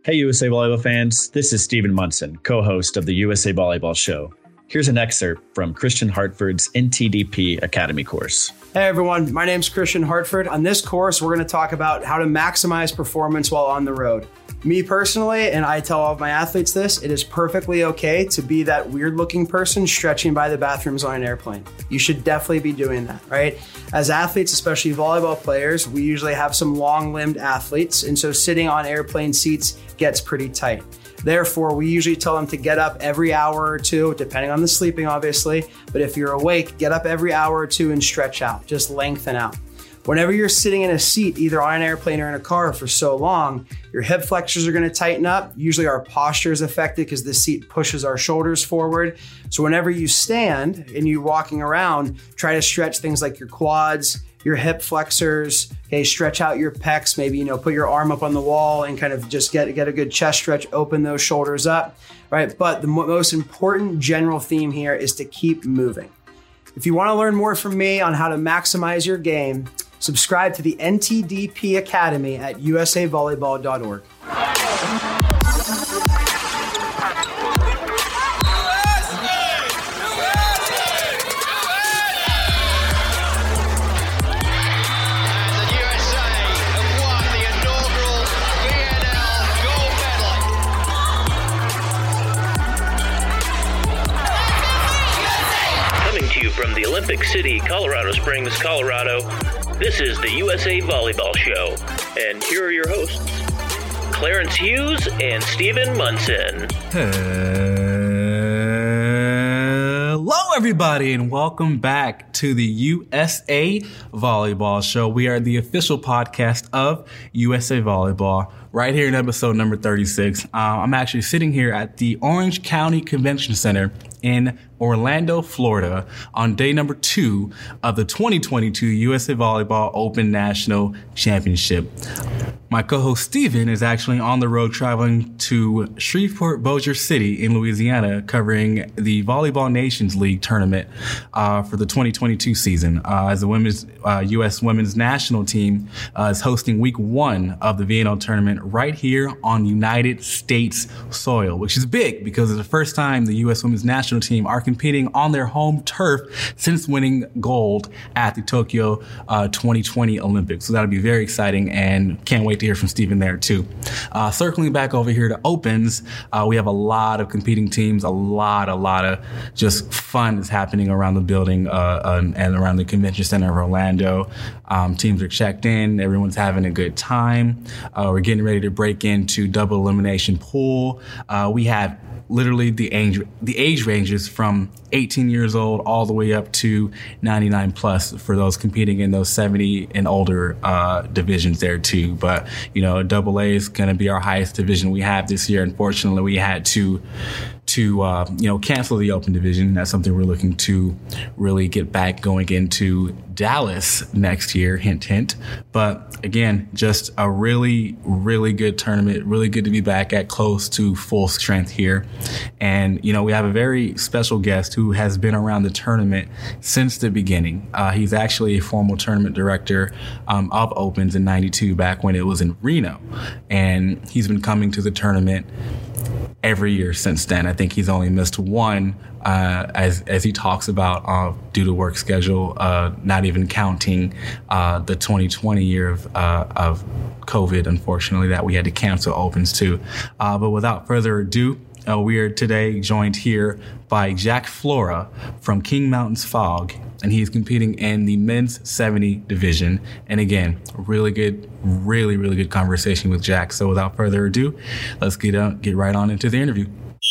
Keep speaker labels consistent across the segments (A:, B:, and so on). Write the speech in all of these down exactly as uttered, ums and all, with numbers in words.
A: Hey, U S A Volleyball fans, this is Steven Munson, co-host of the U S A Volleyball Show. Here's an excerpt from Christian Hartford's N T D P Academy course.
B: Hey everyone, my name's Christian Hartford. On this course, we're going to talk about how to maximize performance while on the road. Me personally, and I tell all of my athletes this, it is perfectly okay to be that weird looking person stretching by the bathrooms on an airplane. You should definitely be doing that, right? As athletes, especially volleyball players, we usually have some long-limbed athletes, and so sitting on airplane seats gets pretty tight. Therefore, we usually tell them to get up every hour or two, depending on the sleeping, obviously. But if you're awake, get up every hour or two and stretch out, just lengthen out. Whenever you're sitting in a seat, either on an airplane or in a car for so long, your hip flexors are going to tighten up. Usually our posture is affected because the seat pushes our shoulders forward. So whenever you stand and you're walking around, try to stretch things like your quads, your hip flexors, okay, stretch out your pecs, maybe, you know, put your arm up on the wall and kind of just get, get a good chest stretch, open those shoulders up, right? But the mo- most important general theme here is to keep moving. If you want to learn more from me on how to maximize your game, subscribe to the N T D P Academy at U S A volleyball dot org.
C: From the Olympic City, Colorado Springs, Colorado, this is the U S A Volleyball Show. And here are your hosts, Clarence Hughes and Steven Munson.
D: Hello, everybody, and welcome back to the U S A Volleyball Show. We are the official podcast of U S A Volleyball, right here in episode number thirty-six. Uh, I'm actually sitting here at the Orange County Convention Center in Orlando, Florida, on day number two of the twenty twenty-two U S A Volleyball Open National Championship. My co-host Steven is actually on the road traveling to Shreveport, Bossier City in Louisiana, covering the Volleyball Nations League tournament uh, for the twenty twenty-two season, uh, as the women's uh, U S women's national team uh, is hosting week one of the V N L tournament right here on United States soil, which is big because it's the first time the U S women's national team are competing on their home turf since winning gold at the Tokyo uh, twenty twenty Olympics. So that'll be very exciting, and can't wait to hear from Steven there too. Uh, circling back over here to Opens, uh, we have a lot of competing teams, a lot, a lot of just fun is happening around the building uh, and, and around the Convention Center of Orlando. Um, teams are checked in, everyone's having a good time. Uh, we're getting ready to break into double elimination pool. Uh, we have literally the age, the age ranges from eighteen years old all the way up to ninety-nine plus for those competing in those seventy and older uh, divisions there too. But, you know, double A is going to be our highest division we have this year. Unfortunately, we had to to, uh, you know, cancel the open division. That's something we're looking to really get back going into Dallas next year, hint, hint. But again, just a really, really good tournament. Really good to be back at close to full strength here. And, you know, we have a very special guest who has been around the tournament since the beginning. Uh, he's actually a former tournament director um, of Opens in ninety-two, back when it was in Reno. And he's been coming to the tournament every year since then. I think he's only missed one, uh, as as he talks about uh, due to work schedule, uh, not even counting uh, the twenty twenty year of uh, of COVID, unfortunately, that we had to cancel Opens too. Uh, but without further ado, uh, we are today joined here by Jack Flora from King Mountains Fog, and he's competing in the men's seventy division. And again, really good, really, really good conversation with Jack. So without further ado, let's get on, get right on into the interview.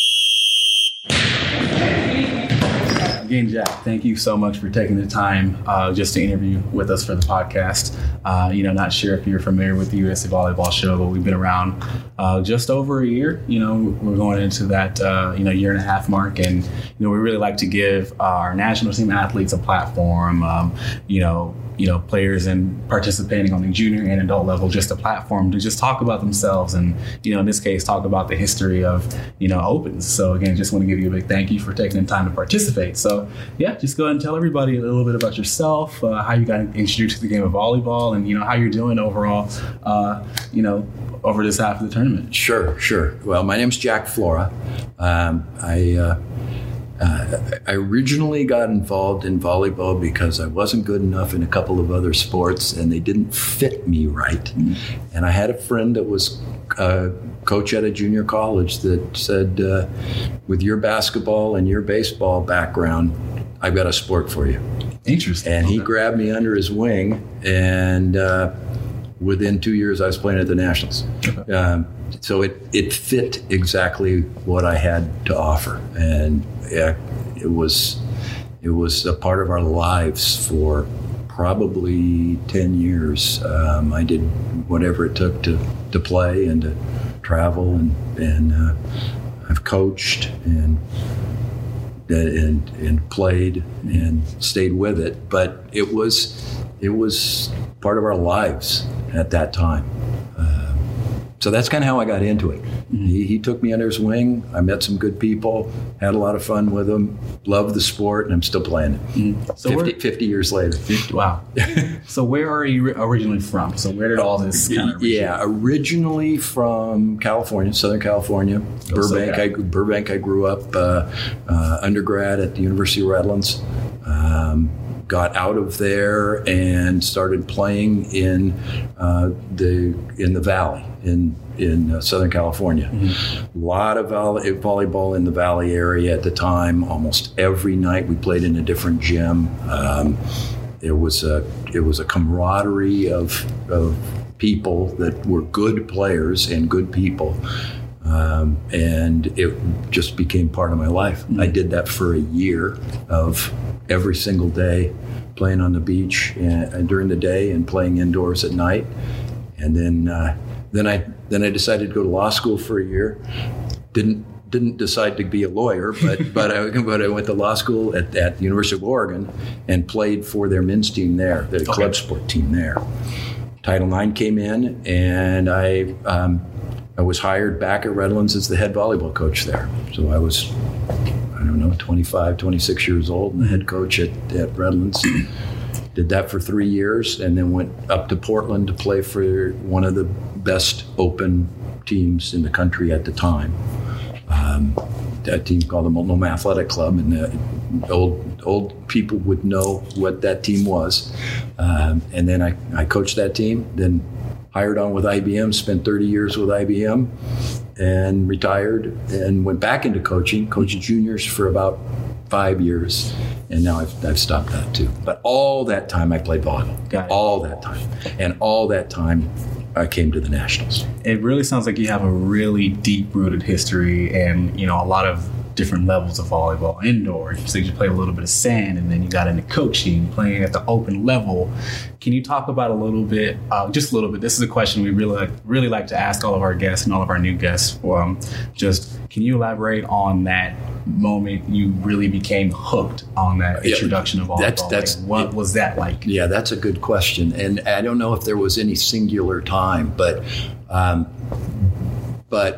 D: Again, Jack, thank you so much for taking the time uh, just to interview with us for the podcast. Uh, you know, not sure if you're familiar with the U S A Volleyball Show, but we've been around uh, just over a year. You know, we're going into that, uh, you know, year and a half mark. And, you know, we really like to give uh, our national team athletes a platform, um, you know, you know, players and participating on the junior and adult level, just a platform to just talk about themselves and, you know, in this case, talk about the history of, you know, Opens. So again, just want to give you a big thank you for taking the time to participate. So So, yeah, just go ahead and tell everybody a little bit about yourself, uh, how you got introduced to the game of volleyball, and, you know, how you're doing overall, uh, you know, over this half of the tournament.
E: Sure, sure. Well, my name's Jack Flora. Um, I uh, uh, I originally got involved in volleyball because I wasn't good enough in a couple of other sports, and they didn't fit me right. Mm-hmm. And I had a friend that was a coach at a junior college that said, uh, with your basketball and your baseball background, I've got a sport for you.
D: Interesting.
E: And he grabbed me under his wing, and uh, within two years, I was playing at the Nationals. Okay. Um, so it, it fit exactly what I had to offer. And yeah, it was it was a part of our lives for probably ten years. Um, I did whatever it took to, to play and to travel, and, and uh, I've coached and and and played and stayed with it. But it was it was part of our lives at that time. Uh, so that's kind of how I got into it. Mm-hmm. He, he took me under his wing. I met some good people, had a lot of fun with him, loved the sport, and I'm still playing it. Mm-hmm. So fifty, fifty years later.
D: fifty, wow. So where are you originally from? So where did all this kind of originate?
E: Yeah, originally from California, Southern California.
D: Oh,
E: Burbank,
D: so
E: I, Burbank, I grew up uh, uh, undergrad at the University of Redlands. Um, got out of there and started playing in uh, the in the Valley in in uh, Southern California. Mm-hmm. A lot of volley, volleyball in the Valley area at the time. Almost every night we played in a different gym. Um, it was a it was a camaraderie of of people that were good players and good people. Um, and it just became part of my life. Mm-hmm. I did that for a year of every single day, playing on the beach and, and during the day and playing indoors at night. And then uh, then I then I decided to go to law school for a year. Didn't didn't decide to be a lawyer, but but I but I went to law school at, at the University of Oregon and played for their men's team there, the okay. club sport team there. Title nine came in, and I. Um, I was hired back at Redlands as the head volleyball coach there. So I was, I don't know, twenty-five, twenty-six years old and the head coach at, at Redlands. Did that for three years and then went up to Portland to play for one of the best open teams in the country at the time. Um, that team called the Multnomah Athletic Club, and the old old people would know what that team was. Um, and then I, I coached that team, then hired on with I B M, spent thirty years with I B M, and retired and went back into coaching, coached juniors for about five years, and now I've, I've stopped that too. But all that time I played volleyball.
D: Got it.
E: All that time. And all that time I came to the Nationals.
D: It really sounds like you have a really deep-rooted history and, you know, a lot of different levels of volleyball indoor. You said you played a little bit of sand, and then you got into coaching, playing at the open level. Can you talk about a little bit, uh, just a little bit? This is a question we really like, really like to ask all of our guests and all of our new guests. Um, just can you elaborate on that moment you really became hooked on that introduction of volleyball?
E: That's, that's,
D: like, what was that like?
E: Yeah, that's a good question, and I don't know if there was any singular time, but um, but.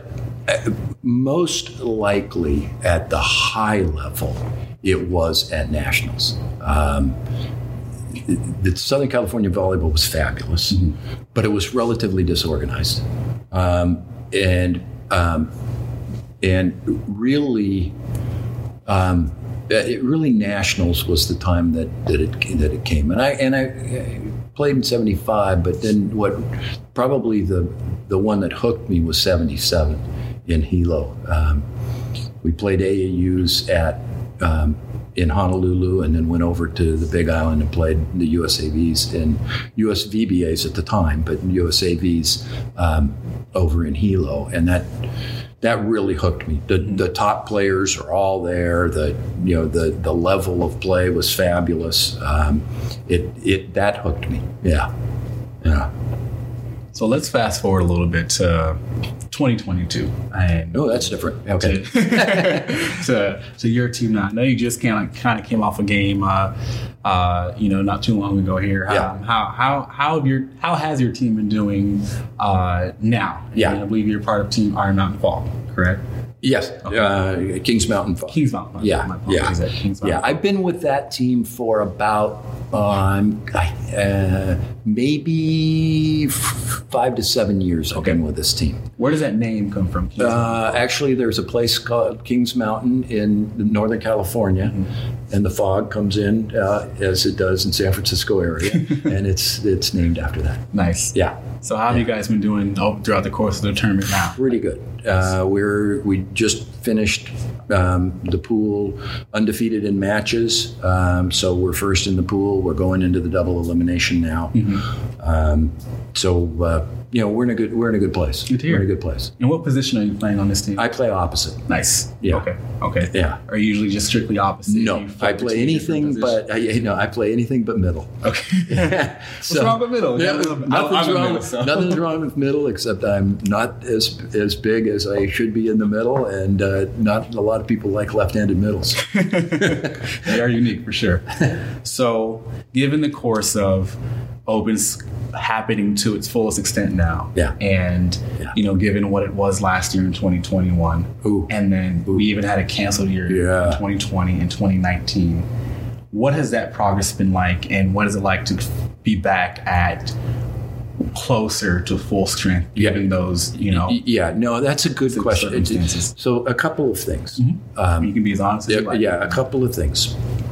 E: Most likely at the high level, it was at Nationals. Um, the Southern California volleyball was fabulous, mm-hmm. but it was relatively disorganized. Um, and um, and really, um, it really Nationals was the time that, that it that it came. And I and I, I played in seventy-five, but then what probably the the one that hooked me was seventy-seven. In Hilo. Um, we played A A Us at um, in Honolulu, and then went over to the Big Island and played the U S A Vs and U S V B As at the time, but U S A Vs um, over in Hilo, and that that really hooked me. The the top players are all there. The you know the the level of play was fabulous. Um, it it that hooked me. Yeah, yeah.
D: So let's fast forward a little bit to twenty twenty-two. And
E: oh, that's different. Okay.
D: To, to, to your team now. I know you just kind of kind of came off a game, uh, uh, you know, not too long ago here.
E: Yeah.
D: Um, how how how have your how has your team been doing uh, now?
E: Yeah.
D: And I believe you're part of Team Iron Mountain Fall, correct?
E: Yes,
D: Okay.
E: uh, Kings Mountain Fog.
D: Kings Mountain.
E: Yeah,
D: My
E: yeah,
D: apologies, at Kings Mountain.
E: yeah. I've been with that team for about um, uh, maybe f- five to seven years. I've
D: Okay.
E: been with this team.
D: Where does that name come from? Kings Mountain?
E: Uh, actually, there's a place called Kings Mountain in Northern California,
D: Mm-hmm.
E: and the fog comes in uh, as it does in San Francisco area, and it's it's named after that.
D: Nice.
E: Yeah.
D: So how have you guys been doing oh, throughout the course of the tournament now?
E: Pretty good. Uh, we're we just finished um, the pool undefeated in matches, um, so we're first in the pool. We're going into the double elimination now.
D: Mm-hmm.
E: Um, so uh, you know we're in a good we're in a good place.
D: Good to hear.
E: We're in a good place.
D: And what position are you playing on this team?
E: I play opposite.
D: Nice.
E: Yeah.
D: Okay. Okay.
E: Yeah.
D: Are you usually just strictly opposite?
E: No,
D: You flip
E: I play
D: between different
E: anything
D: positions?
E: but I, you know I play anything but middle.
D: Okay. What's
E: So-
D: wrong with middle?
E: Yeah,
D: No,
E: nothing's
D: I'm a
E: wrong.
D: middle, so.
E: Nothing's wrong with middle, except I'm not as as big as I should be in the middle, and uh, not a lot of people like left-handed middles.
D: They are unique for sure. So, given the course of Opens happening to its fullest extent now,
E: Yeah.
D: and
E: Yeah.
D: you know, given what it was last year in twenty twenty-one,
E: Ooh.
D: and then we even had a canceled year
E: Yeah.
D: in twenty twenty and twenty nineteen. What has that progress been like, and what is it like to be back at closer to full strength,
E: Yeah.
D: given those, you know,
E: Y- Yeah, no, that's a good question.
D: circumstances.
E: So a couple of things.
D: you can be as honest as
E: Yeah,
D: you like.
E: yeah, a couple of things.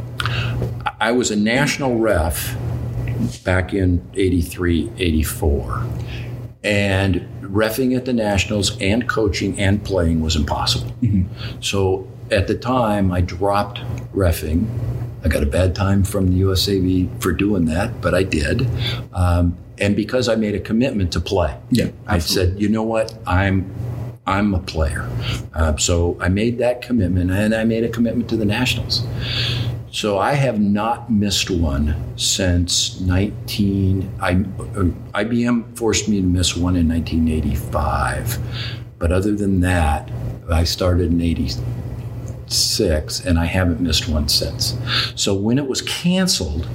E: I was a national ref back in eighty-three, eighty-four. And reffing at the Nationals and coaching and playing was impossible. So at the time, I dropped reffing. I got a bad time from the U S A V for doing that, but I did. Um, and because I made a commitment to play.
D: Yeah,
E: I
D: absolutely.
E: said, you know what, I'm I'm a player. Uh, so I made that commitment, and I made a commitment to the Nationals. So I have not missed one since nineteen. I, uh, I B M forced me to miss one in nineteen eighty-five, but other than that, I started in eighty-six, and I haven't missed one since. So when it was canceled,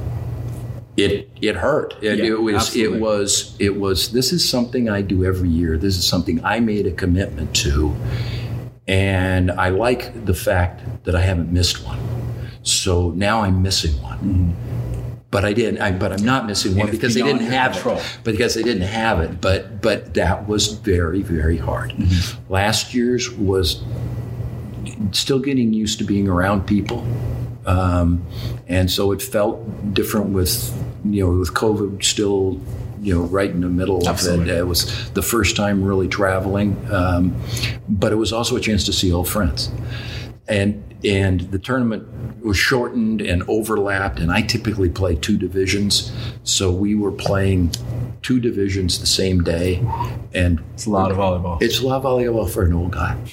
E: it it hurt. It,
D: Yeah,
E: it was
D: absolutely.
E: it was it was. This is something I do every year. This is something I made a commitment to, and I like the fact that I haven't missed one. So now I'm missing one. But I didn't. I, but I'm not missing one
D: it's
E: because they
D: beyond
E: didn't
D: your
E: have
D: control.
E: it. Because they didn't have it. But but that was very very hard. Last year's was still getting used to being around people, um, and so it felt different with you know with COVID still you know right in the middle
D: Absolutely.
E: of it. It was the first time really traveling, um, but it was also a chance to see old friends. And and the tournament was shortened and overlapped, and I typically play two divisions, so we were playing two divisions the same day, and
D: It's a lot of volleyball.
E: it's a lot of volleyball for an old guy.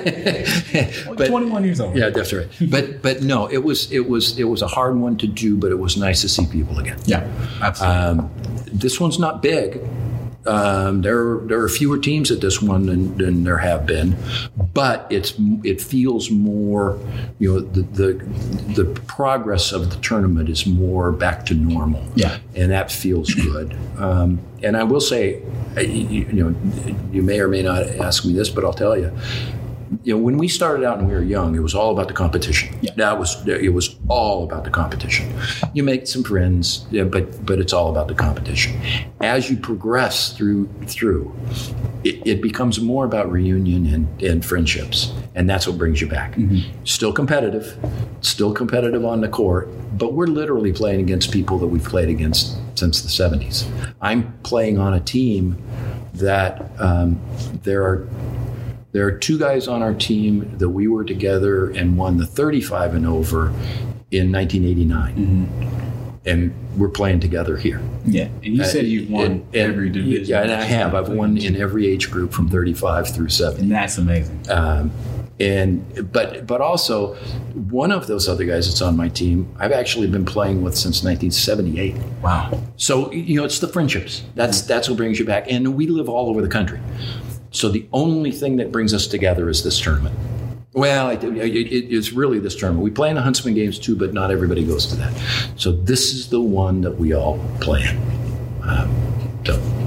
E: But-
D: twenty-one years old.
E: yeah, that's right. But but no, it was it was it was a hard one to do, but it was nice to see people again.
D: Yeah, absolutely.
E: Um, this one's not big. Um, there there are fewer teams at this one than, than there have been, but it's it feels more, you know, the, the the progress of the tournament is more back to normal.
D: Yeah.
E: And that feels good. Um, and I will say, I- you, you know, you may or may not ask me this, but I'll tell you. You know, when we started out and we were young, it was all about the competition.
D: Yeah.
E: That was it was all about the competition. You make some friends, yeah, but but it's all about the competition. As you progress through through, it, it becomes more about reunion and, and friendships, and that's what brings you back. Still competitive, still competitive on the court, but we're literally playing against people that we've played against since the seventies. I'm playing on a team that um, there are. There are two guys on our team that we were together and won the thirty-five and over in nineteen eighty-nine. And we're playing together here.
D: yeah, and you said
E: Uh,
D: you've won
E: and- and-
D: every division.
E: Yeah, and I have. I've won in every age group from thirty-five through seventy.
D: and that's amazing.
E: Um, and but but also one of those other guys that's on my team, I've actually been playing with since nineteen seventy-eight.
D: Wow.
E: So you know, it's the friendships. That's that's what brings you back. And we live all over the country. So the only thing that brings us together is this tournament. Well, it, it, it's really this tournament. We play in the Huntsman Games too, but not everybody goes to that. So this is the one that we all play in. Um, so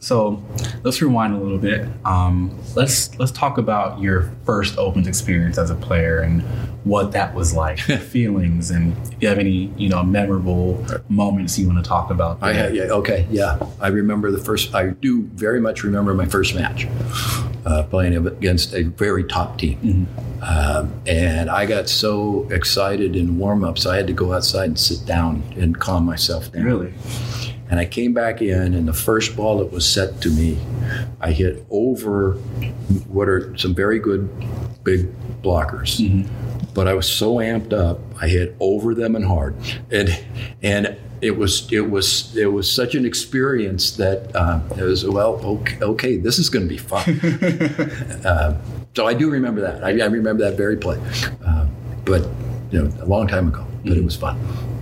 D: So let's rewind a little bit. Um, let's let's talk about your first Opens experience as a player and what that was like, feelings, and if you have any, you know, memorable moments you want to talk about.
E: I had, yeah, okay, yeah. I remember the first. I do very much remember my first match, uh, playing against a very top team, mm-hmm. um, and I got so excited in warm-ups, I had to go outside and sit down and calm myself down.
D: Really?
E: And I came back in, and the first ball that was set to me, I hit over what are some very good big blockers. Mm-hmm. But I was so amped up, I hit over them and hard, and and it was it was it was such an experience that uh, it was well okay, okay this is going to be fun. uh, so I do remember that. I, I remember that very play, uh, but you know a long time ago. But mm-hmm. it was fun.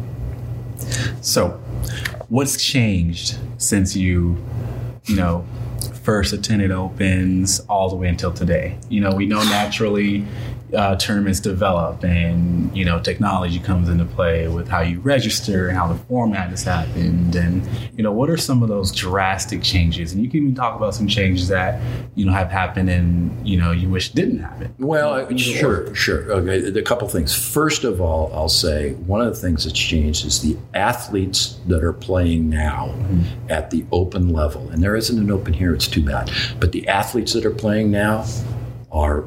D: So, what's changed since you, you know, first attended Opens all the way until today? You know, we know naturally uh, tournaments develop and, you know, technology comes into play with how you register and how the format has happened. And, you know, what are some of those drastic changes? And you can even talk about some changes that, you know, have happened and, you know, you wish didn't happen.
E: Well, you know, sure, sure. Okay, a couple things. First of all, I'll say one of the things that's changed is the athletes that are playing now mm-hmm. at the open level. And there isn't an open here, it's too bad. But the athletes that are playing now are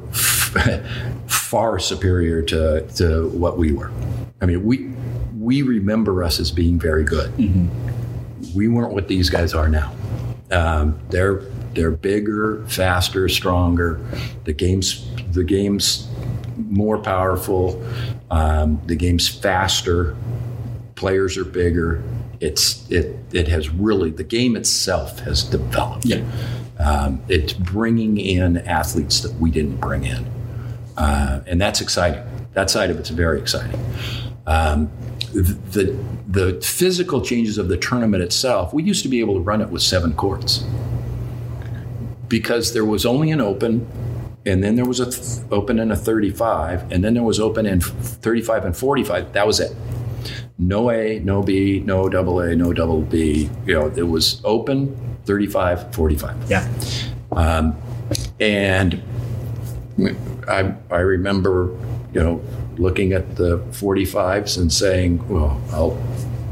E: far superior to, to what we were. I mean, we we remember us as being very good. Mm-hmm. We weren't what these guys are now. Um, they're they're bigger, faster, stronger. The game's the game's more powerful. Um, the game's faster. Players are bigger. It's it it has really the game itself has developed.
D: Yeah.
E: Um, it's bringing in athletes that we didn't bring in. Uh, and that's exciting. That side of it's very exciting. Um, the, the physical changes of the tournament itself, we used to be able to run it with seven courts because there was only an open, and then there was a th- open and a thirty-five, and then there was open and thirty-five and forty-five. That was it. No A, no B, no double A, no double B. You know, it was open, thirty-five, forty-five.
D: Yeah.
E: Um, and I I remember, you know, looking at the forty-fives and saying, well, I'll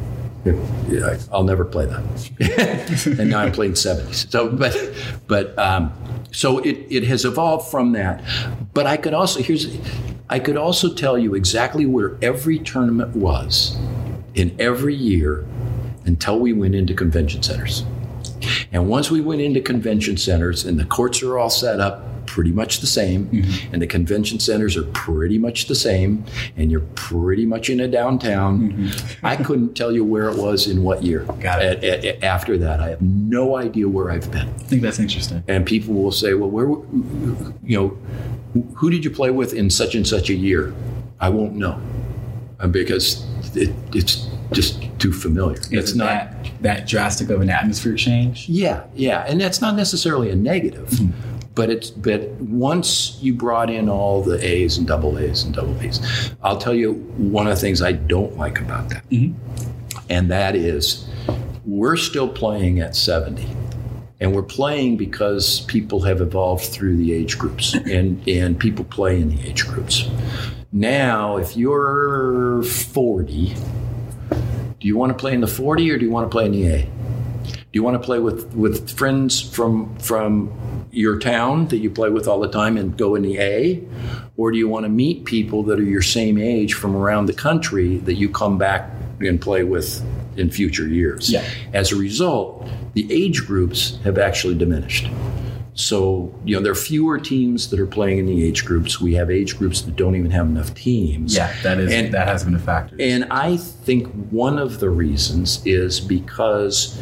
E: yeah, I'll never play that. And now I'm playing seventies. So, but but um, so it it has evolved from that. But I could also here's I could also tell you exactly where every tournament was in every year until we went into convention centers. And once we went into convention centers and the courts are all set up pretty much the same, mm-hmm. and the convention centers are pretty much the same, and you're pretty much in a downtown, mm-hmm. I couldn't tell you where it was in what year.
D: Got it.
E: At, at, after that, I have no idea where I've been.
D: I think that's interesting.
E: And people will say, well, where, you know, who did you play with in such and such a year? I won't know because it, it's just too familiar.
D: Is
E: it's
D: it
E: not
D: that, that drastic of an atmosphere change?
E: Yeah, yeah, and that's not necessarily a negative, mm-hmm. but it's but once you brought in all the A's and double A's and double B's, I'll tell you one of the things I don't like about that, mm-hmm. and that is we're still playing at seventy. And we're playing because people have evolved through the age groups, and, and people play in the age groups. Now, if you're forty, do you want to play in the forty or do you want to play in the A? Do you want to play with, with friends from from your town that you play with all the time and go in the A? Or do you want to meet people that are your same age from around the country that you come back and play with in future years?
D: Yeah.
E: As a result, the age groups have actually diminished. So, you know, there are fewer teams that are playing in the age groups. We have age groups that don't even have enough teams.
D: Yeah, that is and, that has been a factor.
E: And I think one of the reasons is because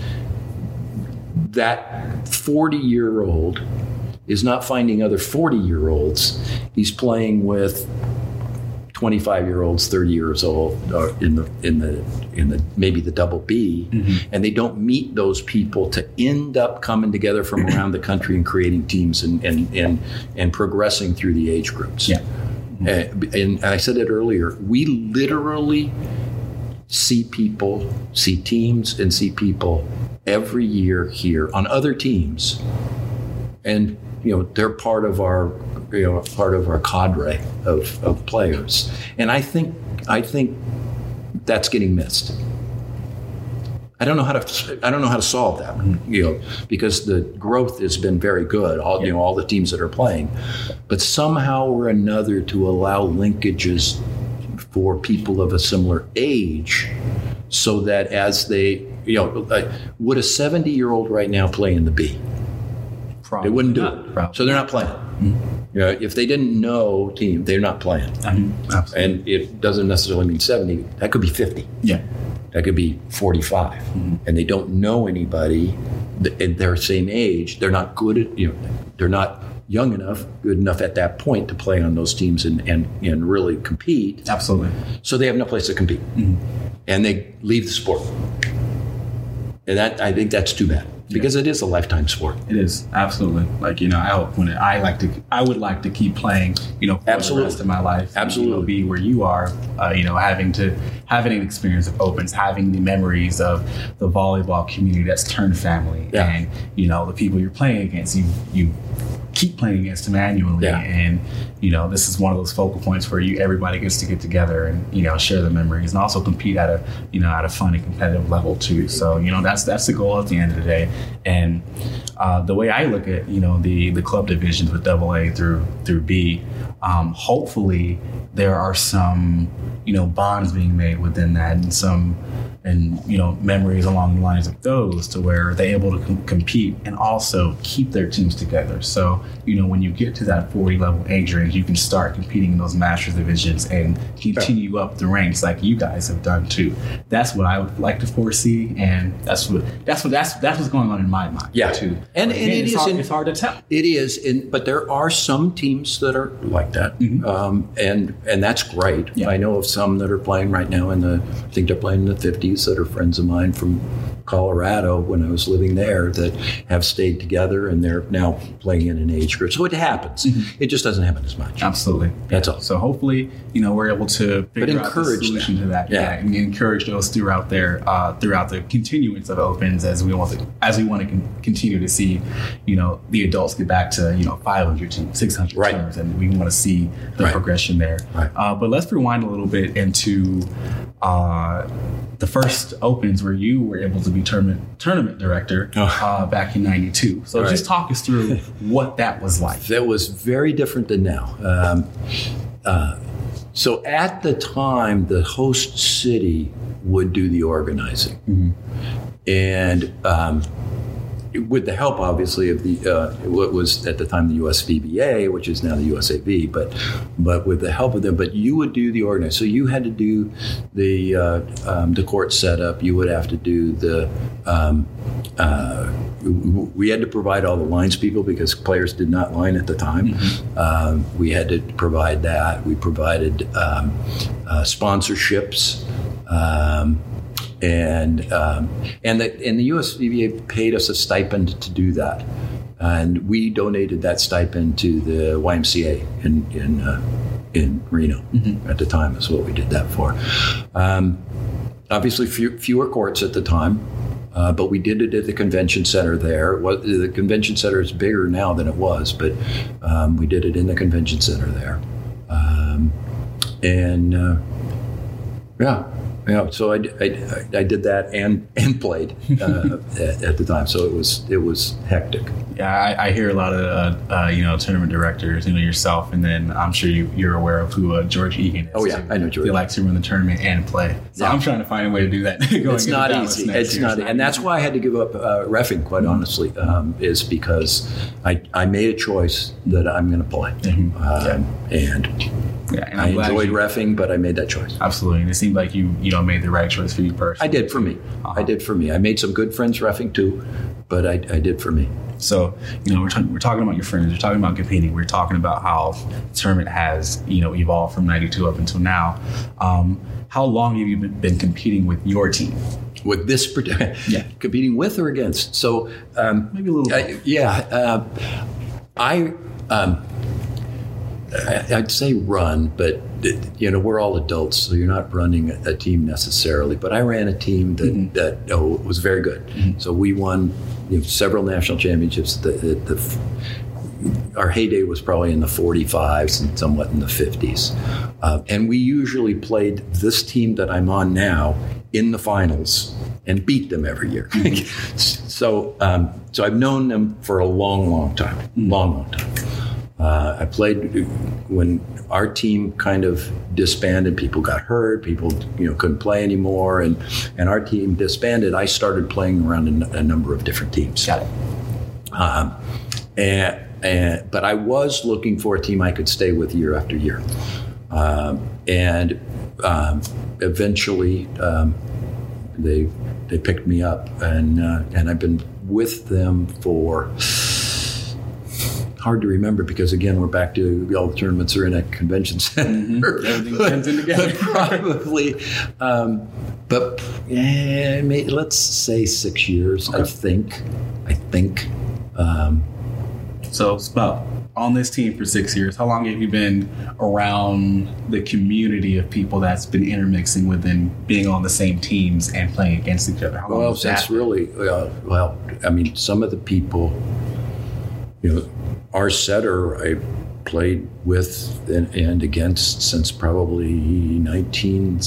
E: that forty-year-old is not finding other forty-year-olds. He's playing with twenty-five-year-olds, thirty years old, or in the in the in the maybe the double B, mm-hmm. and they don't meet those people to end up coming together from around the country and creating teams and and and, and progressing through the age groups.
D: Yeah.
E: Mm-hmm. Uh, and I said it earlier, we literally see people, see teams, and see people every year here on other teams, and you know they're part of our you know part of our cadre of, of players, and I think I think that's getting missed. I don't know how to I don't know how to solve that, you know, because the growth has been very good. All you know, all the teams that are playing, but somehow or another to allow linkages for people of a similar age, so that as they, you know, like, would a seventy-year-old right now play in the B?
D: Probably
E: they wouldn't do
D: not,
E: it.
D: Probably.
E: So they're not playing. Mm-hmm. You know, if they didn't know team, they're not playing.
D: Mm-hmm.
E: And it doesn't necessarily mean seventy. That could be fifty.
D: Yeah.
E: That could be forty-five, mm-hmm. and they don't know anybody at their same age. They're not good at, you know, they're not young enough, good enough at that point to play on those teams and, and, and really compete.
D: Absolutely.
E: So they have no place to compete, mm-hmm. and they leave the sport. And that, I think that's too bad, because yeah. it is a lifetime sport.
D: It is, absolutely. Like, you know, I hope when it, I like to, I would like to keep playing, you know, for
E: absolutely.
D: the rest of my life.
E: Absolutely.
D: And, you know, be where you are, uh, you know, having to, having an experience of Opens, having the memories of the volleyball community that's turned family.
E: Yeah.
D: And, you know, the people you're playing against, you, you keep playing against them annually.
E: Yeah.
D: And, you know, this is one of those focal points where you, everybody gets to get together and, you know, share the memories and also compete at a, you know, at a fun and competitive level too. So, you know, that's, that's the goal at the end of the day. And uh, the way I look at, you know, the, the club divisions with double A through, through B, um, hopefully there are some, you know, bonds being made within that and some, and, you know, memories along the lines of those to where they're able to com- compete and also keep their teams together. So, you know, when you get to that forty level age range, you can start competing in those masters divisions and continue sure. up the ranks like you guys have done too. That's what I would like to foresee, and that's what that's what that's that's what's going on in my mind.
E: Yeah,
D: too.
E: And,
D: but
E: and
D: again,
E: it
D: it's
E: is
D: hard,
E: in,
D: it's hard to tell.
E: It is, in, but there are some teams that are like that, mm-hmm. um, and and that's great. Yeah. I know of some that are playing right now in the, I think they're playing in the fifties, that are friends of mine from Colorado when I was living there, that have stayed together and they're now playing in an age group. So it happens. Mm-hmm. It just doesn't happen as much.
D: Absolutely.
E: That's all.
D: So hopefully, you know, we're able to figure out the solution to that.
E: Yeah.
D: yeah. And encourage those throughout their uh, throughout the continuance of Opens as we want to as we want to con- continue to see, you know, the adults get back to, you know, five hundred teams, six hundred
E: right.
D: teams, and we want to see the right. progression there.
E: Right.
D: Uh, but let's rewind a little bit into uh, the first Opens where you were able to be tournament tournament director oh. uh, back in ninety-two. So right. just talk us through what that was like.
E: That was very different than now. Um, uh, so at the time, the host city would do the organizing. Mm-hmm. And um, with the help, obviously, of the uh, what was at the time the U S V B A, which is now the U S A V, but but with the help of them, but you would do the organizing. So you had to do the uh, um, the court setup. You would have to do the. Um, uh, we had to provide all the lines people because players did not line at the time. Mm-hmm. Um, we had to provide that. We provided um, uh, sponsorships. Um, And um, and the and the U S V B A paid us a stipend to do that, and we donated that stipend to the Y M C A in in uh, in Reno mm-hmm. at the time. Is what we did that for. Um, obviously, few, fewer courts at the time, uh, but we did it at the convention center there. What, the convention center is bigger now than it was, but um, we did it in the convention center there, um, and uh, yeah. Yeah, so I, I, I did that and and played uh, at, at the time. So it was it was hectic.
D: Yeah, I, I hear a lot of uh, uh, you know tournament directors, you know yourself, and then I'm sure you, you're aware of who uh, George Egan is.
E: Oh yeah,
D: too.
E: I know George.
D: He likes to run the tournament and play. So yeah. I'm trying to find a way to do that.
E: It's not easy. It's not, and that's why I had to give up uh, reffing. Quite mm-hmm. honestly, um, is because I I made a choice that I'm going to play, mm-hmm. um, yeah. and.
D: Yeah, and
E: I enjoyed
D: you,
E: reffing, but I made that choice.
D: Absolutely. And it seemed like you, you know, made the right choice for you personally.
E: I did for me. Uh-huh. I did for me. I made some good friends reffing too, but I, I did for me.
D: So, you know, we're, t- we're talking about your friends. We're talking about competing. We're talking about how the tournament has, you know, evolved from ninety-two up until now. Um, how long have you been, been competing with your team?
E: With this, yeah, competing with or against? So um,
D: maybe a little.
E: Uh, yeah, uh, I. Um, I'd say run, but you know we're all adults, so you're not running a team necessarily. But I ran a team that mm-hmm. that oh, was very good. Mm-hmm. So we won you know, several national championships. The, the, the, our heyday was probably in the forty-fives and somewhat in the fifties, uh, and we usually played this team that I'm on now in the finals and beat them every year. so, um, so I've known them for a long, long time, long, long time. Uh, I played when our team kind of disbanded. People got hurt. People, you know, couldn't play anymore, and and our team disbanded. I started playing around in a number of different teams.
D: Got it.
E: Um, and, and but I was looking for a team I could stay with year after year, um, and um, eventually um, they they picked me up, and uh, and I've been with them for. Hard to remember because again we're back to all the tournaments are in a convention center.
D: Mm-hmm. Everything blends in together.
E: But probably, um, but yeah, maybe, let's say six years. Okay. I think. I think. Um,
D: so it's about on this team for six years. How long have you been around the community of people that's been intermixing within being on the same teams and playing against each other? How long
E: well,
D: was that?
E: That's really uh, well. I mean, some of the people, you know. Our setter I played with and, and against since probably nineteen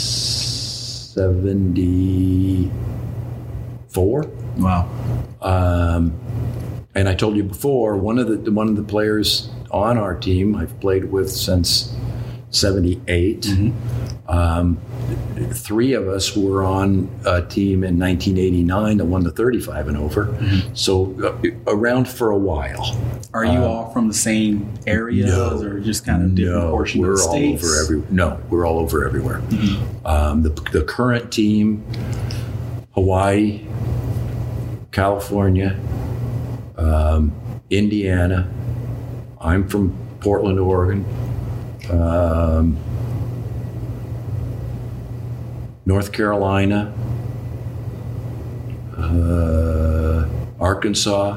E: seventy-four.
D: Wow. Um,
E: and I told you before, one of the one of the players on our team I've played with since seventy-eight. Mm-hmm. Um, three of us were on a team in nineteen eighty-nine that won the thirty-five and over. Mm-hmm. So uh, around for a while.
D: Are you
E: um,
D: all from the same areas
E: no,
D: or just kind of different
E: no,
D: portions
E: we're
D: of the states?
E: all over every, no, we're all over everywhere. Mm-hmm. Um, the, the current team, Hawaii, California, um, Indiana. I'm from Portland, Oregon. Um, North Carolina, uh, Arkansas,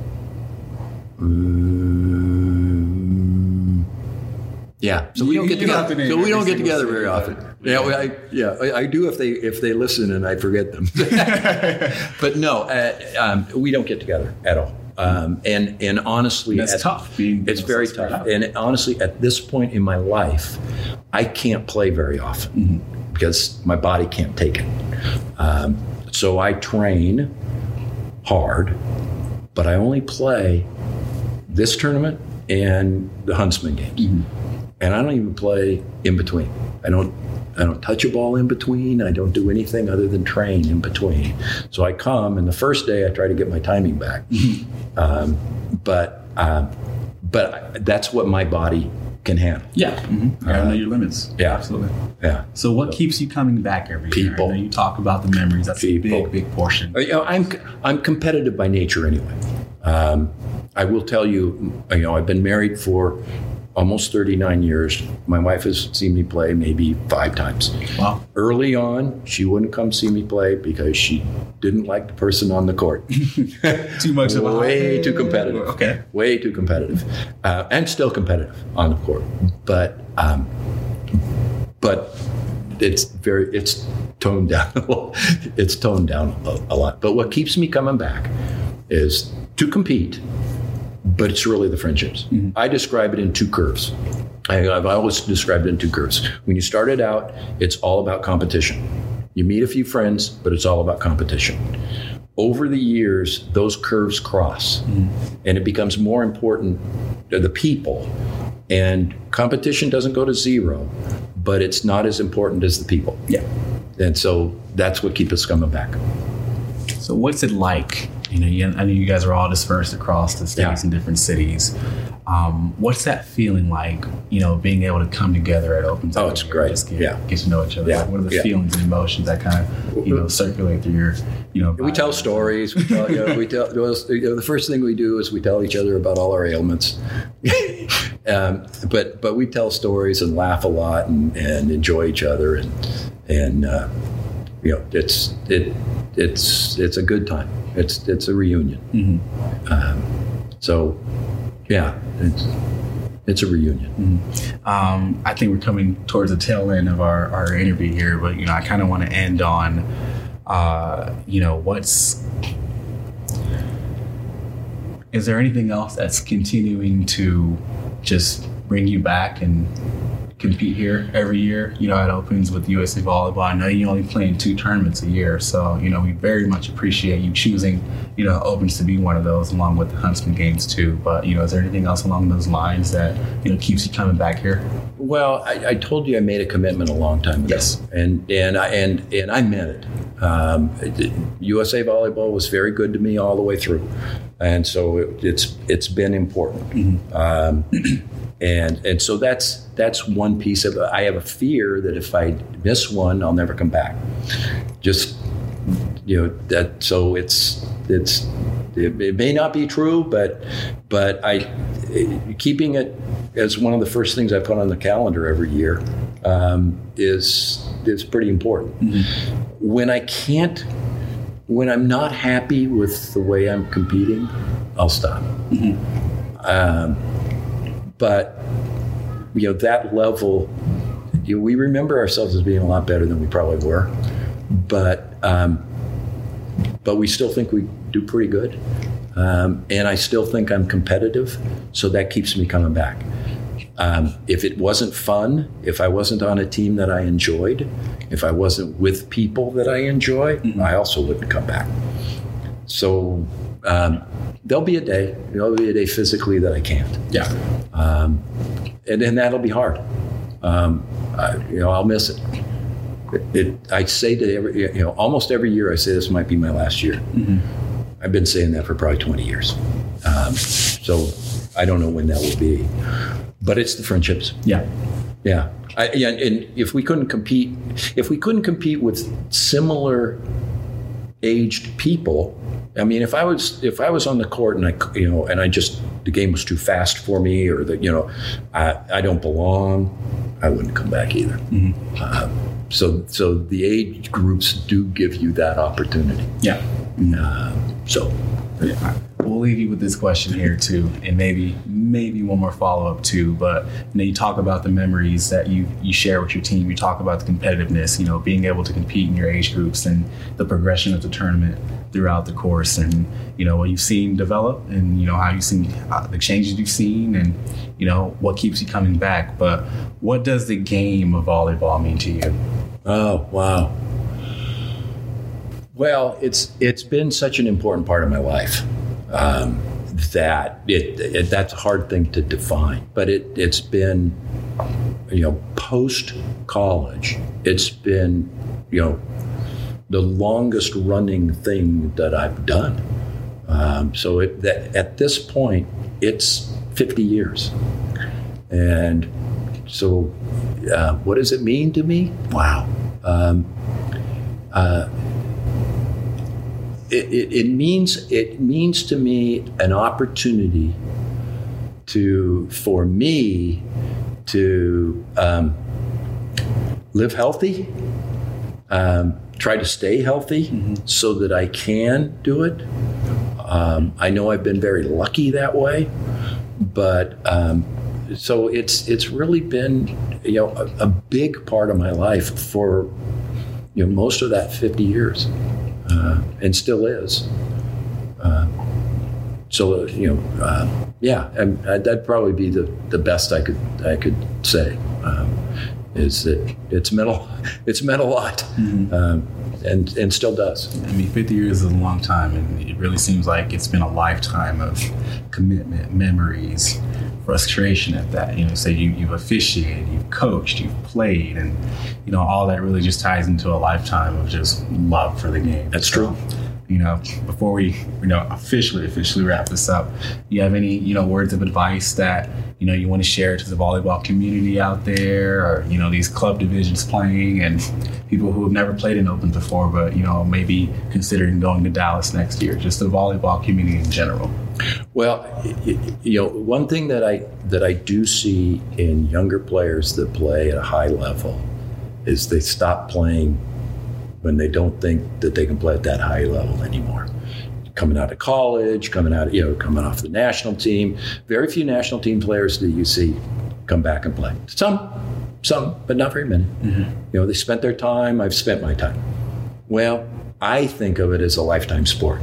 E: um, yeah. So we don't get together. So we don't get together very often. Yeah, well, I, yeah, I, I do if they if they listen and I forget them. But no, uh, um, we don't get together at all. Um, and and honestly,
D: that's
E: at,
D: tough. Being,
E: it's very tough. And honestly, at this point in my life, I can't play very often. Mm-hmm. Because my body can't take it. Um, so I train hard, but I only play this tournament and the Huntsman games. Mm-hmm. And I don't even play in between. I don't I don't touch a ball in between. I don't do anything other than train in between. So I come, and the first day I try to get my timing back. Mm-hmm. Um, but um, but that's what my body can handle.
D: Yeah. Mm-hmm. You gotta know your limits.
E: Yeah.
D: Absolutely.
E: Yeah.
D: So what keeps you coming back every year?
E: People.
D: I know you talk about the memories. That's People. a big, big portion.
E: You know, I'm I'm competitive by nature anyway. Um, I will tell you, you know, I've been married for almost thirty-nine years. My wife has seen me play maybe five times.
D: Wow.
E: Early on, she wouldn't come see me play because she didn't like the person on the court.
D: Too much of a
E: way too competitive.
D: Okay.
E: Way too competitive, uh, and still competitive on the court. But um, but it's very it's toned down. It's toned down a, a lot. But what keeps me coming back is to compete. But it's really the friendships. Mm-hmm. I describe it in two curves. I, I've always described it in two curves. When you started out, it's all about competition. You meet a few friends, but it's all about competition. Over the years, those curves cross, mm-hmm. and it becomes more important to the people. And competition doesn't go to zero, but it's not as important as the people.
D: Yeah.
E: And so that's what keeps us coming back.
D: So what's it like? You know, you, I know you guys are all dispersed across the states
E: yeah.
D: and different cities. Um, what's that feeling like, you know, being able to come together at Open Time?
E: Oh, it's great.
D: Just get,
E: yeah.
D: get to know each other.
E: Yeah.
D: Like, what are the
E: yeah.
D: feelings and emotions that kind of, you know, circulate through your, you know,
E: we tell stories. We tell, you know, we tell, you know, the first thing we do is we tell each other about all our ailments. um, but but we tell stories and laugh a lot and, and enjoy each other. And, and uh, you know, it's it it's it's a good time. It's it's a reunion. Mm-hmm. Um, so, yeah, it's It's a reunion.
D: Mm-hmm. Um, I think we're coming towards the tail end of our, our interview here, but, you know, I kind of want to end on, uh, you know, what's, is there anything else that's continuing to just bring you back and compete here every year, you know, at Opens with U S A Volleyball? I know you only play in two tournaments a year, so, you know, we very much appreciate you choosing, you know, Opens to be one of those, along with the Huntsman Games too. But, you know, is there anything else along those lines that, you know, keeps you coming back here?
E: Well, I, I told you I made a commitment a long time ago.
D: Yes.
E: And and I and and I meant it. Um, U S A Volleyball was very good to me all the way through, and so it, it's it's been important. Mm-hmm. Um, And and so that's that's one piece of it. I have a fear that if I miss one, I'll never come back. Just, you know, that, so it's it's it, it may not be true, but but I keeping it as one of the first things I put on the calendar every year um, is is pretty important. Mm-hmm. When I can't, when I'm not happy with the way I'm competing, I'll stop. Mm-hmm. Um, But, you know, that level, you know, we remember ourselves as being a lot better than we probably were. But um, but we still think we do pretty good. Um, and I still think I'm competitive. So that keeps me coming back. Um, if it wasn't fun, if I wasn't on a team that I enjoyed, if I wasn't with people that I enjoy, mm-hmm. I also wouldn't come back. So um, there'll be a day, there'll be a day physically that I can't.
D: Yeah.
E: Um, and then that'll be hard. Um, I, you know, I'll miss it. It, it. I say to every, you know, almost every year I say this might be my last year. Mm-hmm. I've been saying that for probably twenty years. Um, so I don't know when that will be, but it's the friendships.
D: Yeah.
E: Yeah. I, yeah. And if we couldn't compete, if we couldn't compete with similar aged people, I mean, if I was if I was on the court and I, you know, and I just the game was too fast for me, or that, you know, I, I don't belong, I wouldn't come back either. Mm-hmm. Uh, so so the age groups do give you that opportunity.
D: Yeah.
E: Uh, so
D: yeah. We'll leave you with this question here too, and maybe maybe one more follow up too. But you know, you talk about the memories that you you share with your team. You talk about the competitiveness, you know, being able to compete in your age groups and the progression of the tournament throughout the course, and you know what you've seen develop, and you know how you've seen uh, the changes you've seen, and you know what keeps you coming back. But what does the game of volleyball mean to you?
E: Oh wow. Well, it's it's been such an important part of my life. Um, that it, it that's a hard thing to define, but it it's been, you know, post college, it's been, you know, the longest running thing that I've done. Um, so it, that, at this point, it's fifty years, and so uh, what does it mean to me? Wow. Um, uh, It, it, it means it means to me an opportunity to for me to um, live healthy, um, try to stay healthy, mm-hmm. so that I can do it. Um, I know I've been very lucky that way, but um, so it's it's really been, you know, a, a big part of my life for, you know, most of that fifty years. Uh, and still is. Uh, so, you know, uh, yeah, and that'd probably be the, the best I could I could say. Um, is that it's meant a, it's meant a lot, mm-hmm. um, and and still does.
D: I mean, fifty years is a long time, and it really seems like it's been a lifetime of commitment, memories, frustration at that. You know, say you, you've officiated, you've coached, you've played, and you know, all that really just ties into a lifetime of just love for the game.
E: That's
D: so,
E: true.
D: You know, before we, you know, officially, officially wrap this up, you have any, you know, words of advice that, you know, you want to share to the volleyball community out there, or, you know, these club divisions playing and people who have never played in Open before, but, you know, maybe considering going to Dallas next year, just the volleyball community in general?
E: Well, you know, one thing that I that I do see in younger players that play at a high level is they stop playing when they don't think that they can play at that high level anymore. coming out of college, coming out, you know, coming off the national team. Very few national team players that you see come back and play. Some, some, but not very many. Mm-hmm. You know, they spent their time. I've spent my time. Well, I think of it as a lifetime sport.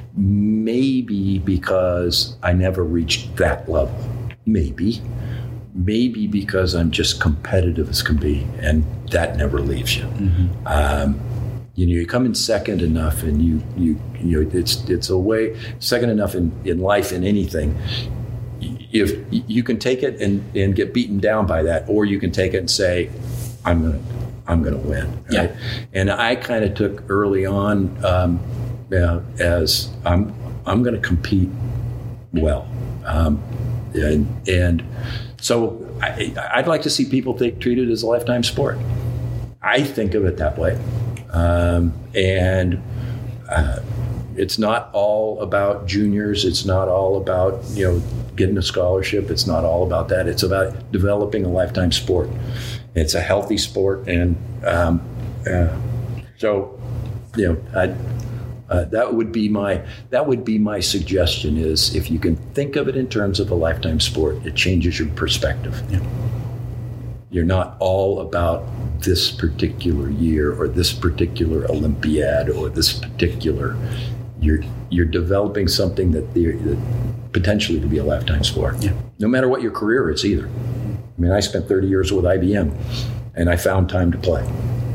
E: Maybe because I never reached that level. Maybe. Maybe because I'm just competitive as can be, and that never leaves you. Mm-hmm. Um, you know, you come in second enough, and you you you know, it's it's a way second enough in, in life in anything. If you can take it and, and get beaten down by that, or you can take it and say, I'm gonna I'm gonna win. Right? Yeah. And I kind of took early on um, uh, as I'm I'm gonna compete well, um, and and. So I, I'd like to see people think, treat it as a lifetime sport. I think of it that way. Um, and uh, it's not all about juniors. It's not all about, you know, getting a scholarship. It's not all about that. It's about developing a lifetime sport. It's a healthy sport. And um, uh, so, you know, I'd, Uh, that would be my that would be my suggestion is if you can think of it in terms of a lifetime sport, it changes your perspective. Yeah. You're not all about this particular year or this particular Olympiad or this particular. You're you're developing something that, that potentially could be a lifetime sport. Yeah. No matter what your career is either. I mean, I spent thirty years with I B M, and I found time to play.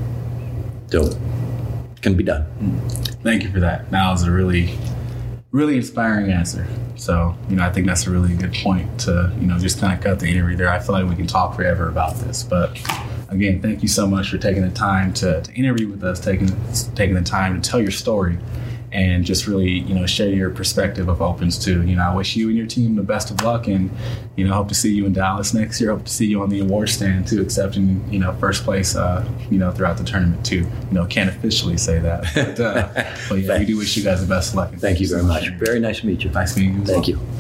E: So it can be done.
D: Thank you for that. That was a really, really inspiring answer. So, you know, I think that's a really good point to, you know, just kind of cut the interview there. I feel like we can talk forever about this. But again, thank you so much for taking the time to, to interview with us, taking, taking the time to tell your story and just really, you know, share your perspective of Opens too. You know, I wish you and your team the best of luck, and, you know, hope to see you in Dallas next year. Hope to see you on the award stand too, accepting, you know, first place, uh, you know, throughout the tournament too. You know, can't officially say that, but, uh, but yeah, we do wish you guys the best of luck.
E: Thank you very much. Very nice to meet you.
D: Nice meeting you.
E: Thank you.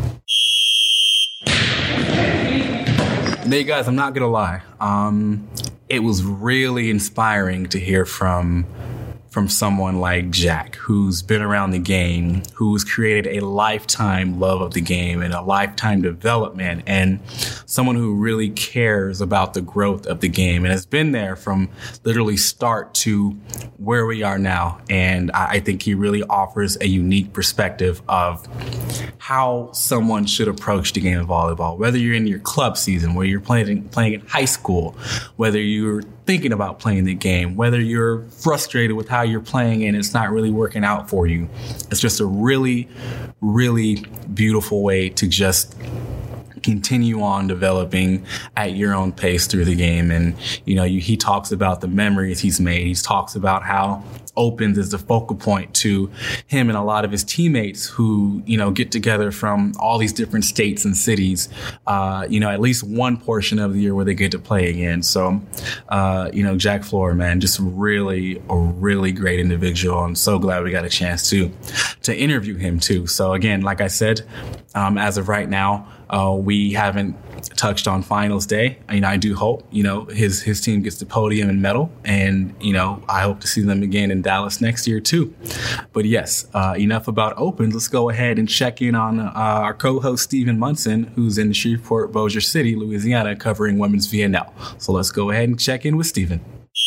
D: Now, you guys, I'm not gonna lie. Um, it was really inspiring to hear from. from someone like Jack, who's been around the game, who's created a lifetime love of the game and a lifetime development, and someone who really cares about the growth of the game and has been there from literally start to where we are now. And I think he really offers a unique perspective of how someone should approach the game of volleyball, whether you're in your club season, where you're playing, playing in high school, whether you're thinking about playing the game, whether you're frustrated with how you're playing and it's not really working out for you. It's just a really, really beautiful way to just continue on developing at your own pace through the game. And, you know, you, he talks about the memories he's made. He talks about how Opens is the focal point to him and a lot of his teammates who, you know, get together from all these different states and cities, uh, you know, at least one portion of the year where they get to play again. So, uh, you know, Jack Flohr, man, just really a really great individual. I'm so glad we got a chance to, to interview him too. So again, like I said, um, as of right now, Uh, we haven't touched on finals day. I mean, I do hope, you know, his his team gets the podium and medal, and, you know, I hope to see them again in Dallas next year too. But yes, uh, enough about Opens. Let's go ahead and check in on uh, our co-host Stephen Munson, who's in Shreveport, Bossier City, Louisiana, covering women's V N L. So let's go ahead and check in with Stephen.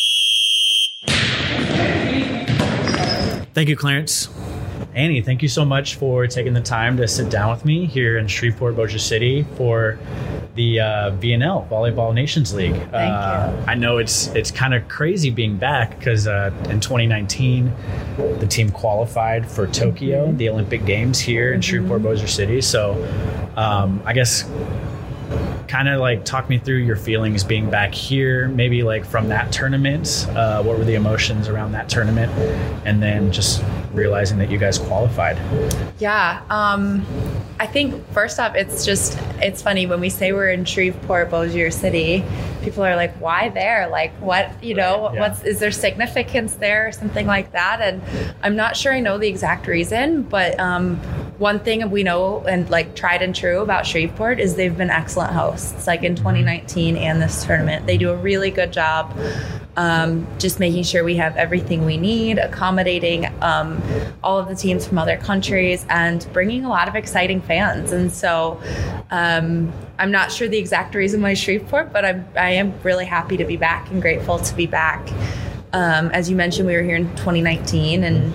F: Thank you, Clarence. Annie, thank you so much for taking the time to sit down with me here in Shreveport, Bossier City for the uh, V N L, Volleyball Nations League.
G: Thank
F: uh,
G: you.
F: I know it's it's kind of crazy being back because uh, in twenty nineteen, the team qualified for Tokyo, mm-hmm. the Olympic Games here in Shreveport, mm-hmm. Bossier City. So um, I guess kind of like talk me through your feelings being back here, maybe like from that tournament. Uh, what were the emotions around that tournament? And then just realizing that you guys qualified.
G: Yeah. Um, I think first off, it's just, it's funny when we say we're in Shreveport, Bossier City, people are like, why there? Like what, you know, yeah. what's, is there significance there or something like that? And I'm not sure I know the exact reason, but um, one thing we know and like tried and true about Shreveport is they've been excellent hosts, like in twenty nineteen and this tournament. They do a really good job um, just making sure we have everything we need, accommodating um, all of the teams from other countries, and bringing a lot of exciting fans. And so um, I'm not sure the exact reason why Shreveport, but I'm, I am really happy to be back and grateful to be back. Um, as you mentioned, we were here in twenty nineteen, and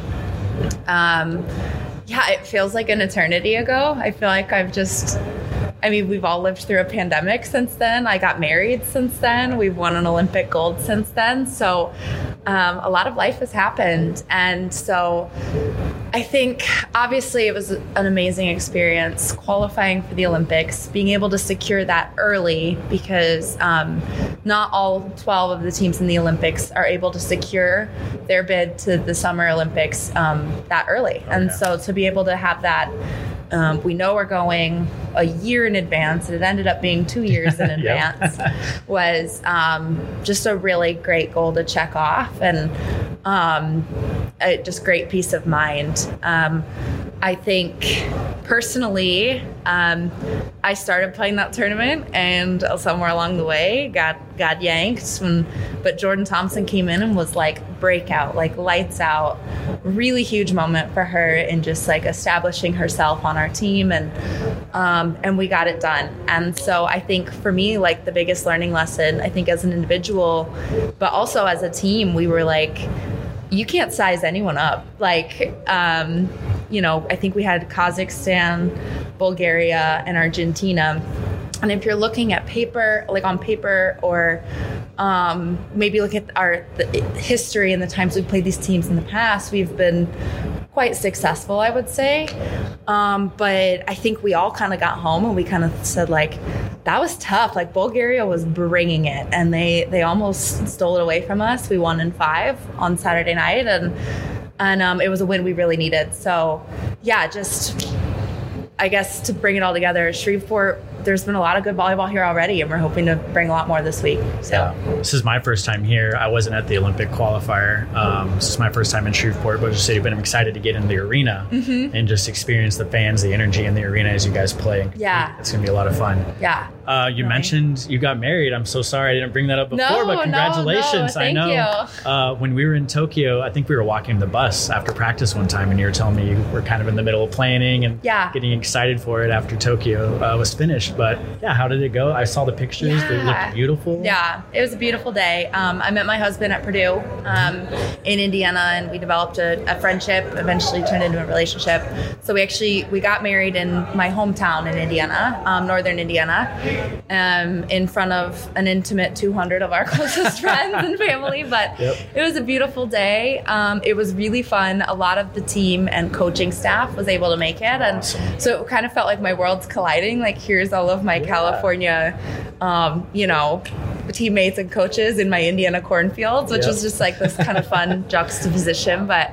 G: um, yeah, it feels like an eternity ago. I feel like I've just, I mean, we've all lived through a pandemic since then. I got married since then. We've won an Olympic gold since then. So um, a lot of life has happened. And so I think obviously it was an amazing experience qualifying for the Olympics, being able to secure that early, because um, not all twelve of the teams in the Olympics are able to secure their bid to the Summer Olympics um, that early. Okay. And so to be able to have that, um, we know we're going a year in advance, and it ended up being two years in advance, was um, just a really great goal to check off, and um, a just great peace of mind. Um, I think personally, um, I started playing that tournament, and somewhere along the way got got yanked. When, but Jordan Thompson came in and was like breakout, like lights out. Really huge moment for her in just like establishing herself on our team, and um, and we got it done. And so I think for me, like the biggest learning lesson, I think as an individual, but also as a team, we were like, you can't size anyone up. Like, um, you know, I think we had Kazakhstan, Bulgaria, and Argentina. And if you're looking at paper, like on paper, or um, maybe look at our the history and the times we've played these teams in the past, we've been quite successful, I would say. Um, but I think we all kind of got home and we kind of said, like, that was tough. Like, Bulgaria was bringing it, and they, they almost stole it away from us. We won in five on Saturday night, and and um, it was a win we really needed. So, yeah, just, I guess to bring it all together, Shreveport, there's been a lot of good volleyball here already, and we're hoping to bring a lot more this week. So
F: yeah. This is my first time here. I wasn't at the Olympic qualifier. Um, this is my first time in Shreveport, Bossier City, but I'm excited to get in the arena mm-hmm. and just experience the fans, the energy in the arena as you guys play.
G: Yeah.
F: It's going to be a lot of fun.
G: Yeah.
F: Uh, you really? mentioned you got married. I'm so sorry I didn't bring that up before,
G: no,
F: but congratulations.
G: No, no, thank
F: I know
G: you.
F: Uh, when we were in Tokyo, I think we were walking the bus after practice one time, and you were telling me you were kind of in the middle of planning and
G: yeah.
F: getting excited for it after Tokyo uh, was finished. But yeah, how did it go? I saw the pictures.
G: Yeah.
F: They looked beautiful.
G: Yeah, it was a beautiful day. Um, I met my husband at Purdue um, in Indiana, and we developed a, a friendship, eventually turned into a relationship. So we actually, we got married in my hometown in Indiana, um, northern Indiana, um, in front of an intimate two hundred of our closest friends and family. But yep. It was a beautiful day. Um, it was really fun. A lot of the team and coaching staff was able to make it. And
F: awesome.
G: So it kind of felt like my world's colliding. Like, here's all of my yeah. California, um, you know, teammates and coaches in my Indiana cornfields, which yep. was just like this kind of fun juxtaposition. But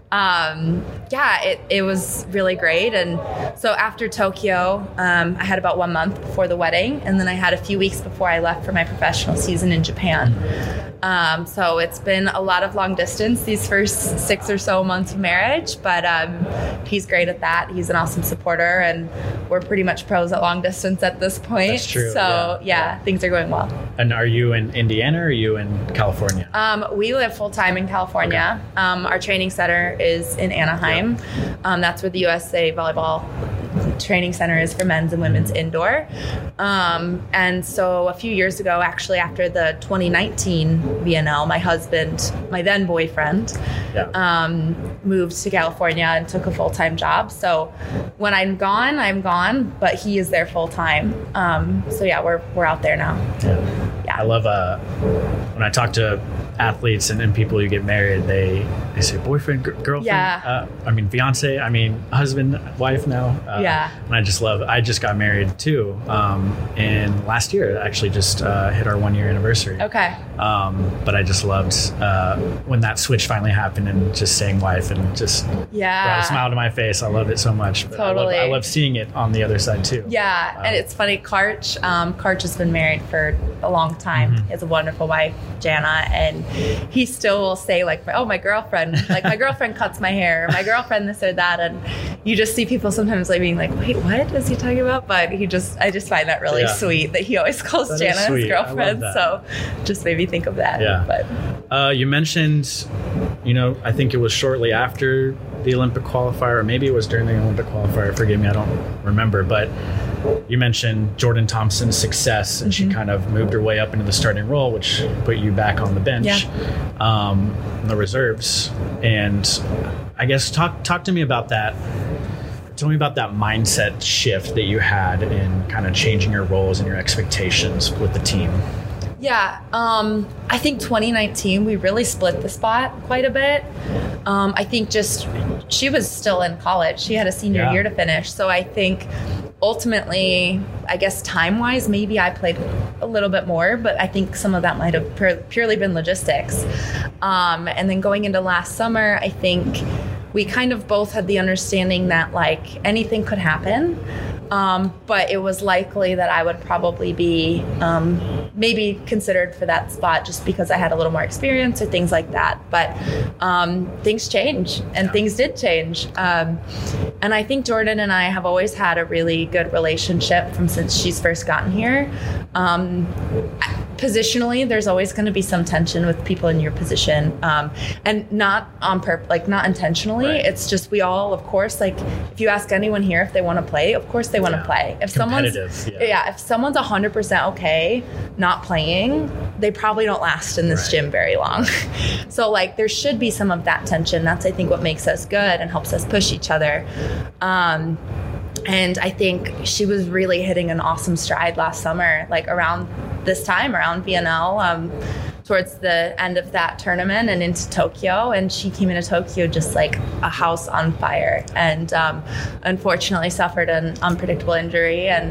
G: um, yeah, it, it was really great. And so after Tokyo, um, I had about one month before the wedding, and then I had a few weeks before I left for my professional season in Japan. Um, so it's been a lot of long distance these first six or so months of marriage, but um, he's great at that. He's an awesome supporter, and we're pretty much pros at long distance at this point.
F: That's true.
G: So yeah, yeah, things are going well.
F: And are you in Indiana or are you in California?
G: Um, we live full time in California. Okay. Um, our training center is in Anaheim. Yeah. Um, that's where the U S A Volleyball Training Center is for men's and women's indoor. Um, and so a few years ago, actually after the twenty nineteen V N L, my husband, my then boyfriend, yeah. um, moved to California and took a full-time job. So when I'm gone, I'm gone, but he is there full-time. Um, so yeah, we're we're out there now.
F: Yeah. yeah. I love uh, when I talk to athletes and, and people who get married, they they say boyfriend, g- girlfriend.
G: Yeah.
F: Uh, I mean fiance. I mean husband, wife now. Uh,
G: yeah.
F: And I just love. I just got married too. Um, and last year actually just uh, hit our one year anniversary.
G: Okay.
F: Um, but I just loved uh, when that switch finally happened and just saying wife and just
G: yeah.
F: brought a smile to my face. I loved it so much. But
G: totally.
F: I love, I love seeing it on the other side too.
G: Yeah. Um, and it's funny. Karch, um, Karch has been married for a long time.
D: Mm-hmm.
G: He has a wonderful wife, Jana, and he still will say like, oh, my girlfriend, like my girlfriend cuts my hair, my girlfriend this or that. And you just see people sometimes like being like, wait, what is he talking about? But he just, I just find that really
F: Yeah.
G: sweet that he always calls
F: That is
G: Jana his
F: sweet. I love
G: girlfriend.
F: that.
G: So just made me think of that.
F: Yeah.
G: But
F: Uh, you mentioned, you know, I think it was shortly after the Olympic qualifier, or maybe it was during the Olympic qualifier. Forgive me, I don't remember. But you mentioned Jordan Thompson's success, and
G: Mm-hmm.
F: she kind of moved her way up into the starting role, which put you back on the bench,
G: Yeah.
F: um, in the reserves. And I guess talk talk to me about that. Tell me about that mindset shift that you had in kind of changing your roles and your expectations with the team.
G: Yeah, um, I think twenty nineteen, we really split the spot quite a bit. Um, I think just she was still in college. She had a senior
F: Yeah.
G: year to finish. So I think ultimately, I guess time-wise, maybe I played a little bit more, but I think some of that might have pur- purely been logistics. Um, and then going into last summer, I think we kind of both had the understanding that like anything could happen. Um, but it was likely that I would probably be um, maybe considered for that spot just because I had a little more experience or things like that. But um, things change, and
F: Yeah.
G: things did change. Um, and I think Jordan and I have always had a really good relationship from since she's first gotten here. Um, positionally, there's always going to be some tension with people in your position, um, and not on purpose, like not intentionally.
F: Right.
G: It's just we all, of course, like if you ask anyone here if they want to play, of course they want to
F: Yeah.
G: play. If someone's
F: Competitive,
G: yeah.
F: yeah.
G: if someone's one hundred percent okay not playing, they probably don't last in this
F: Right.
G: gym very long. So like there should be some of that tension. That's I think what makes us good and helps us push each other. Um, And I think she was really hitting an awesome stride last summer, like around this time, around V N L, um, towards the end of that tournament and into Tokyo. And she came into Tokyo just like a house on fire, and um, unfortunately suffered an unpredictable injury and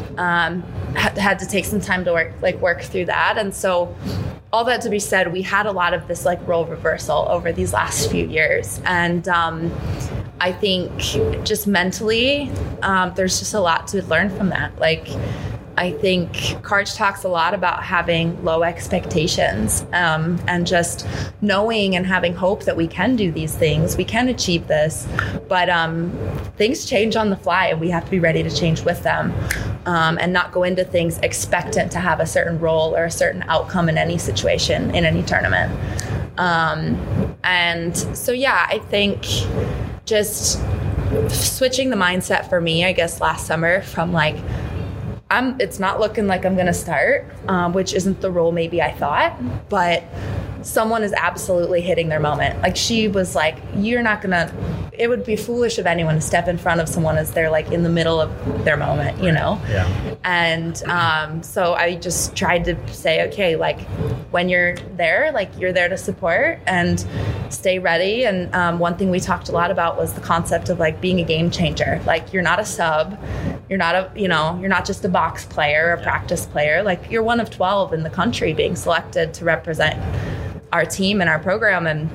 G: um, had, had to take some time to work, like work through that. And so all that to be said, we had a lot of this like role reversal over these last few years. And um, I think just mentally, um, there's just a lot to learn from that. Like, I think Karch talks a lot about having low expectations, um, and just knowing and having hope that we can do these things, we can achieve this, but um, things change on the fly and we have to be ready to change with them, um, and not go into things expectant to have a certain role or a certain outcome in any situation, in any tournament. Um, and so, yeah, I think just switching the mindset for me, I guess, last summer from like, I'm, it's not looking like I'm going to start, um, which isn't the role maybe I thought, but someone is absolutely hitting their moment. Like she was like, you're not going to, it would be foolish of anyone to step in front of someone as they're like in the middle of their moment, you know?
F: Yeah.
G: And um, so I just tried to say, okay, like when you're there, like you're there to support and stay ready. And um, one thing we talked a lot about was the concept of like being a game changer. Like you're not a sub, you're not a, you know, you're not just a box player or a practice player. Like you're one of twelve in the country being selected to represent our team and our program. And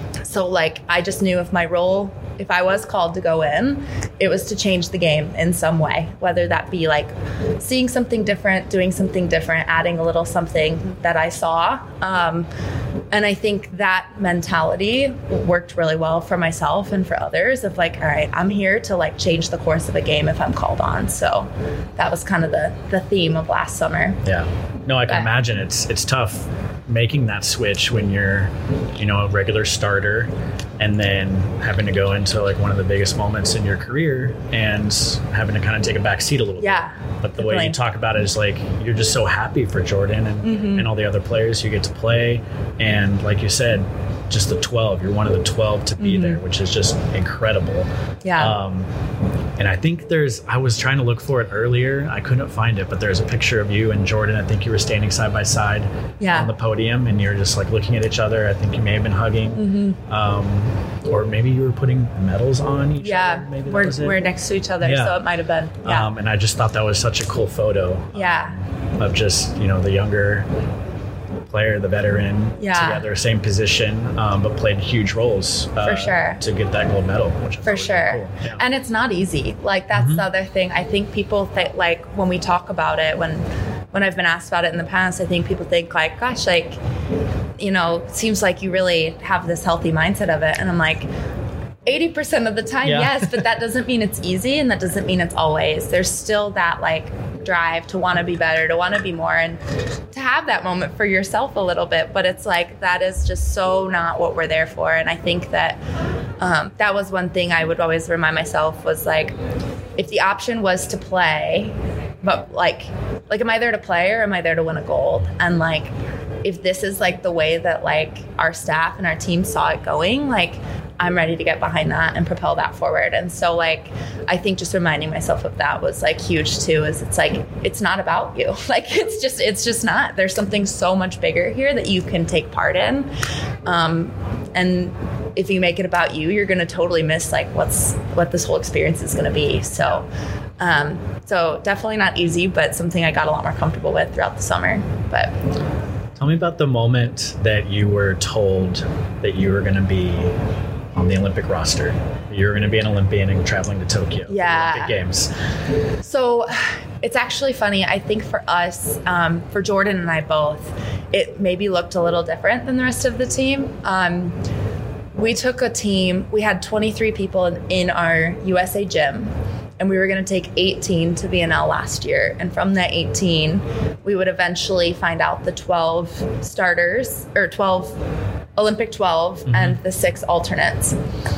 G: so like I just knew if my role, if I was called to go in, it was to change the game in some way, whether that be like seeing something different, doing something different, adding a little something that I saw. Um, and I think that mentality worked really well for myself and for others of like, all right, I'm here to like change the course of a game if I'm called on. So that was kind of the, the theme of last summer.
F: Yeah. No, I can
G: But-
F: imagine it's it's tough making that switch when you're, you know, a regular starter and then having to go into like one of the biggest moments in your career and having to kind of take a back seat a little
G: Yeah.
F: bit. But the way
G: definitely.
F: you talk about it is like you're just so happy for Jordan and,
G: Mm-hmm.
F: and all the other players you get to play. And like you said, just the twelve, you're one of the twelve to be
G: Mm-hmm.
F: there, which is just incredible.
G: Yeah.
F: Um, and I think there's, I was trying to look for it earlier. I couldn't find it, but there's a picture of you and Jordan. I think you were standing side by side
G: Yeah.
F: on the podium and you're just like looking at each other. I think you may have been hugging.
G: Mm-hmm.
F: Um, or maybe you were putting medals on each
G: Yeah.
F: other. Maybe that
G: We're,
F: was it.
G: we're next to each other.
F: Yeah.
G: So it might've been. Yeah.
F: Um, and I just thought that was such a cool photo
G: yeah.
F: of just, you know, the younger player, the veteran,
G: Yeah.
F: together, same position, um, but played huge roles uh,
G: For sure.
F: to get that gold medal. Which I
G: For
F: thought was
G: sure.
F: really cool. Yeah.
G: And it's not easy. Like that's
F: Mm-hmm.
G: the other thing. I think people think like when we talk about it, when when I've been asked about it in the past, I think people think like, gosh, like, you know, it seems like you really have this healthy mindset of it. And I'm like, eighty percent of the time, yeah. yes, but that doesn't mean it's easy, and that doesn't mean it's always. There's still that like drive to want to be better, to want to be more, and to have that moment for yourself a little bit. But it's like, that is just so not what we're there for. And I think that um, that was one thing I would always remind myself was like, if the option was to play, but like, like, am I there to play or am I there to win a gold? And like, if this is like the way that like our staff and our team saw it going, like, I'm ready to get behind that and propel that forward. And so like, I think just reminding myself of that was like huge too, is it's like, it's not about you. Like, it's just, it's just not, there's something so much bigger here that you can take part in. Um, and if you make it about you, you're going to totally miss like what's, what this whole experience is going to be. So, um, so definitely not easy, but something I got a lot more comfortable with throughout the summer. But
F: tell me about the moment that you were told that you were going to be on the Olympic roster. You're going to be an Olympian and traveling to Tokyo.
G: Yeah.
F: For the Olympic Games.
G: So it's actually funny. I think for us, um, for Jordan and I both, it maybe looked a little different than the rest of the team. Um, we took a team, we had twenty-three people in, in our U S A gym, and we were going to take eighteen to V N L last year. And from that eighteen, we would eventually find out the twelve starters, or twelve Olympic twelve, mm-hmm. and the six alternates.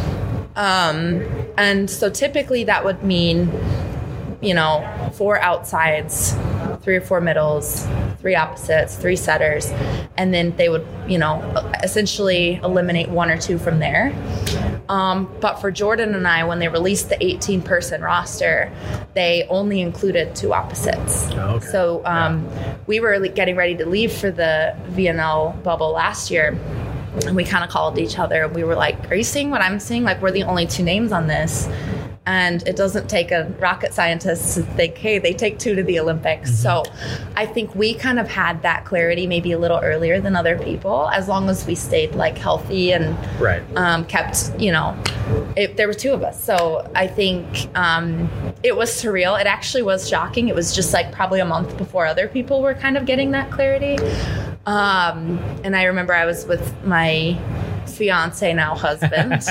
G: Um, and so typically that would mean, you know, four outsides, three or four middles, three opposites, three setters, and then they would, you know, essentially eliminate one or two from there. Um, but for Jordan and I, when they released the eighteen-person roster, they only included two opposites.
F: Oh, okay.
G: So um, yeah. we were getting ready to leave for the V N L bubble last year, and we kind of called each other. We were like, are you seeing what I'm seeing? Like, we're the only two names on this. And it doesn't take a rocket scientist to think, hey, they take two to the Olympics. Mm-hmm. So I think we kind of had that clarity maybe a little earlier than other people, as long as we stayed like healthy and
F: right.
G: um, kept, you know, it, there were two of us. So I think um, it was surreal. It actually was shocking. It was just like probably a month before other people were kind of getting that clarity. Um, and I remember I was with my fiance, now husband,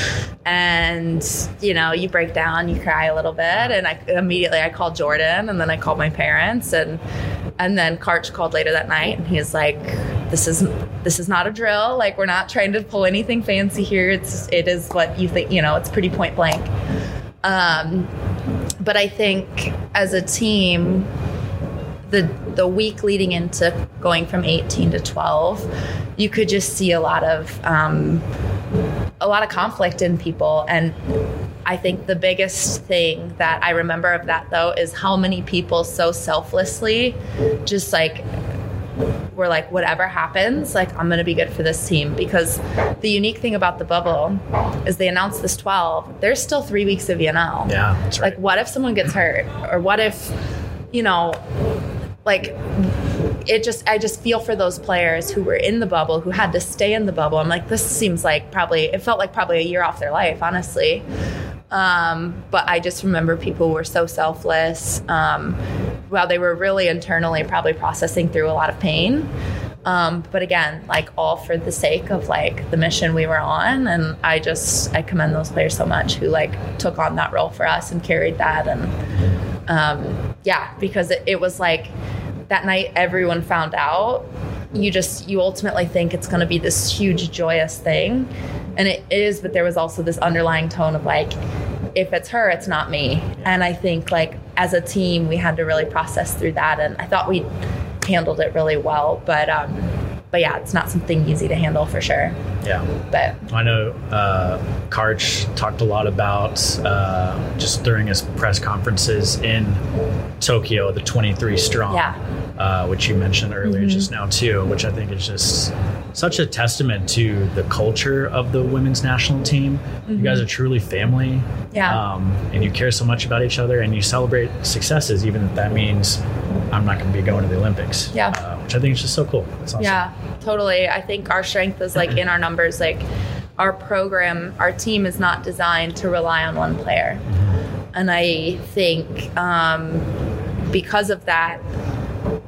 G: and you know, you break down, you cry a little bit, and I immediately I called Jordan, and then I called my parents, and and then Karch called later that night, and he was like, this is this is not a drill, like, we're not trying to pull anything fancy here, it's it is what you think, you know, it's pretty point blank. Um, but I think as a team, the the week leading into going from eighteen to twelve, you could just see a lot of um, a lot of conflict in people. And I think the biggest thing that I remember of that, though, is how many people so selflessly just like were like, whatever happens, like, I'm going to be good for this team. Because the unique thing about the bubble is they announced this twelve, there's still three weeks of V N L.
F: Yeah, that's right.
G: Like, what if someone gets hurt? Or what if, you know, like, it just, I just feel for those players who were in the bubble, who had to stay in the bubble. I'm like, this seems like probably, it felt like probably a year off their life, honestly. Um, but I just remember people were so selfless. Um, while they were really internally probably processing through a lot of pain. Um, but again, like, all for the sake of like the mission we were on. And I just, I commend those players so much who like took on that role for us and carried that. And um, yeah, because it, it was like, that night everyone found out, you just, you ultimately think it's going to be this huge joyous thing, and it is, but there was also this underlying tone of like, if it's her, it's not me. And I think like as a team we had to really process through that, and I thought we handled it really well, but um but yeah, it's not something easy to handle for sure.
F: Yeah.
G: But
F: I know uh, Karch talked a lot about uh, just during his press conferences in Tokyo, the twenty-three strong,
G: yeah.
F: uh, which you mentioned earlier
G: mm-hmm.
F: just now too, which I think is just such a testament to the culture of the women's national team. Mm-hmm. You guys are truly family.
G: Yeah.
F: Um, and you care so much about each other, and you celebrate successes, even if that means I'm not going to be going to the Olympics.
G: Yeah.
F: Uh, which I think is just so cool. That's awesome.
G: Yeah, totally. I think our strength is like in our numbers. Like, our program, our team is not designed to rely on one player. And I think um, because of that,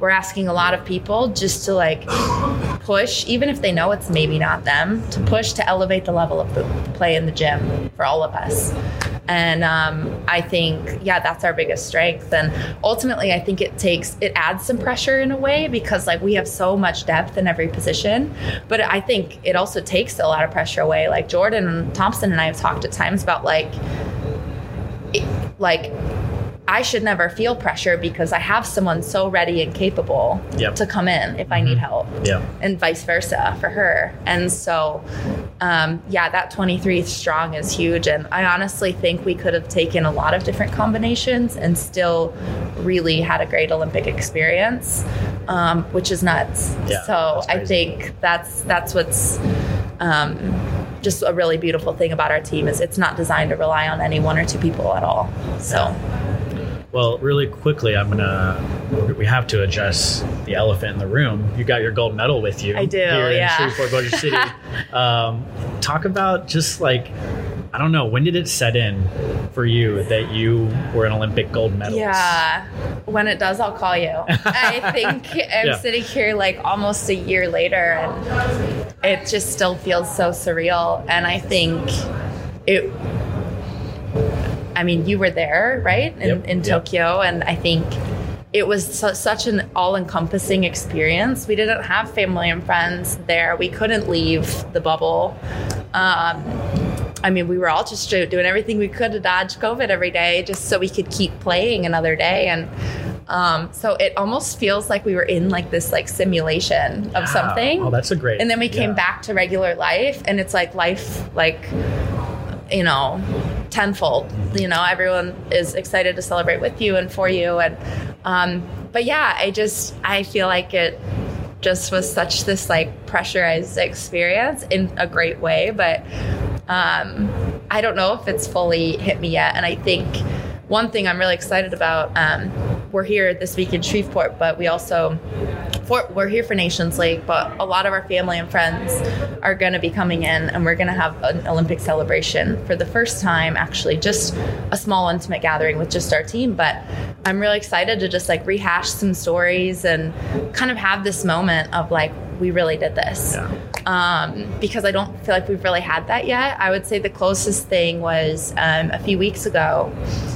G: we're asking a lot of people just to like push, even if they know it's maybe not them, to push to elevate the level of the play in the gym for all of us. And um, I think, yeah, that's our biggest strength. And ultimately, I think it takes, it adds some pressure in a way because like we have so much depth in every position. But I think it also takes a lot of pressure away. Like Jordan Thompson and I have talked at times about like, it, like, I should never feel pressure because I have someone so ready and capable yep. to come in if mm-hmm. I need help,
F: yep.
G: and vice versa for her. And so, um, yeah, that twenty-three strong is huge. And I honestly think we could have taken a lot of different combinations and still really had a great Olympic experience, um, which is nuts.
F: Yeah,
G: so I think that's that's what's um, just a really beautiful thing about our team is it's not designed to rely on any one or two people at all. So.
F: Yeah. Well, really quickly, I'm gonna. We have to address the elephant in the room. You got your gold medal with you.
G: I do.
F: Here
G: yeah.
F: in Shreveport, Bossier City. um, talk about just like, I don't know, when did it set in for you that you were an Olympic gold medalist?
G: Yeah. When it does, I'll call you. I think I'm yeah. sitting here like almost a year later, and it just still feels so surreal. And I think it. I mean, you were there, right, in, yep, in yep. Tokyo, and I think it was su- such an all-encompassing experience. We didn't have family and friends there. We couldn't leave the bubble. Um, I mean, we were all just doing everything we could to dodge COVID every day just so we could keep playing another day. And um, so it almost feels like we were in like this like simulation of yeah. something.
F: Oh, that's a great.
G: And then we came
F: yeah. back
G: to regular life, and it's like life, like, you know, tenfold. You know, everyone is excited to celebrate with you and for you. And um, but yeah, I just I feel like it just was such this like pressurized experience in a great way. But um, I don't know if it's fully hit me yet. And I think one thing I'm really excited about, um, we're here this week in Shreveport, but we also, for, we're here for Nations League, but a lot of our family and friends are going to be coming in, and we're going to have an Olympic celebration for the first time, actually, just a small intimate gathering with just our team. But I'm really excited to just like rehash some stories and kind of have this moment of like, we really did this.
F: Yeah.
G: Um, because I don't feel like we've really had that yet. I would say the closest thing was um, a few weeks ago.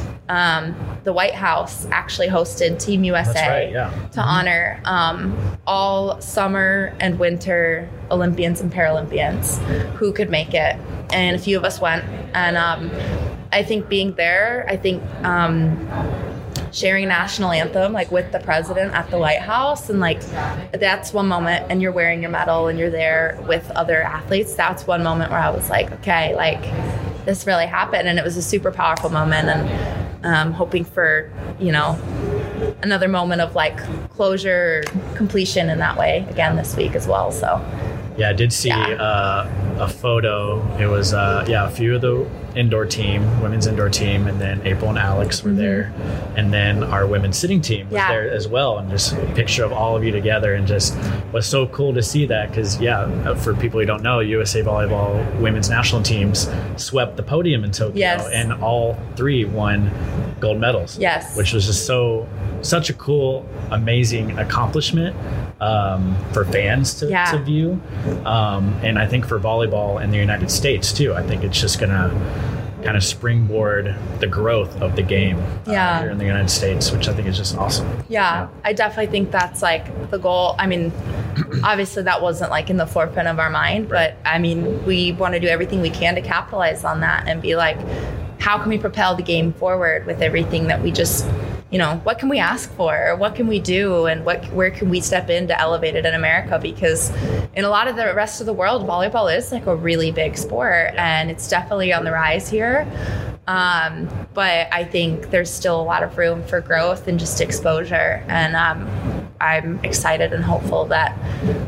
G: Um, the White House actually hosted Team U S A
F: That's right, yeah.
G: to
F: mm-hmm.
G: honor um, all summer and winter Olympians and Paralympians who could make it. And a few of us went. And um, I think being there, I think um, sharing national anthem like with the president at the White House, and like that's one moment, and you're wearing your medal and you're there with other athletes. That's one moment where I was like, okay, like this really happened. And it was a super powerful moment. And Um, hoping for, you know, another moment of like closure, completion in that way again this week as well. So,
F: yeah, I did see
G: yeah.
F: uh, a photo. It was, uh, yeah, a few of the indoor team, women's indoor team, and then April and Alex were mm-hmm. there. And then our women's sitting team was
G: yeah.
F: there as well. And just a picture of all of you together, and just was so cool to see that. Because, yeah, for people who don't know, U S A Volleyball women's national teams swept the podium in Tokyo.
G: Yes.
F: And all three won gold medals.
G: Yes.
F: Which was just so, such a cool, amazing accomplishment um, for fans to,
G: yeah.
F: to view. Um, and I think for volleyball in the United States, too, I think it's just going to kind of springboard the growth of the game uh,
G: yeah.
F: here in the United States, which I think is just awesome.
G: Yeah, yeah, I definitely think that's like the goal. I mean, obviously that wasn't like in the forefront of our mind, right. but I mean, we want to do everything we can to capitalize on that and be like, how can we propel the game forward with everything that we just, you know, what can we ask for? What can we do? And what, where can we step in to elevate it in America? Because in a lot of the rest of the world, volleyball is like a really big sport, and it's definitely on the rise here. Um, but I think there's still a lot of room for growth and just exposure. And um, I'm excited and hopeful that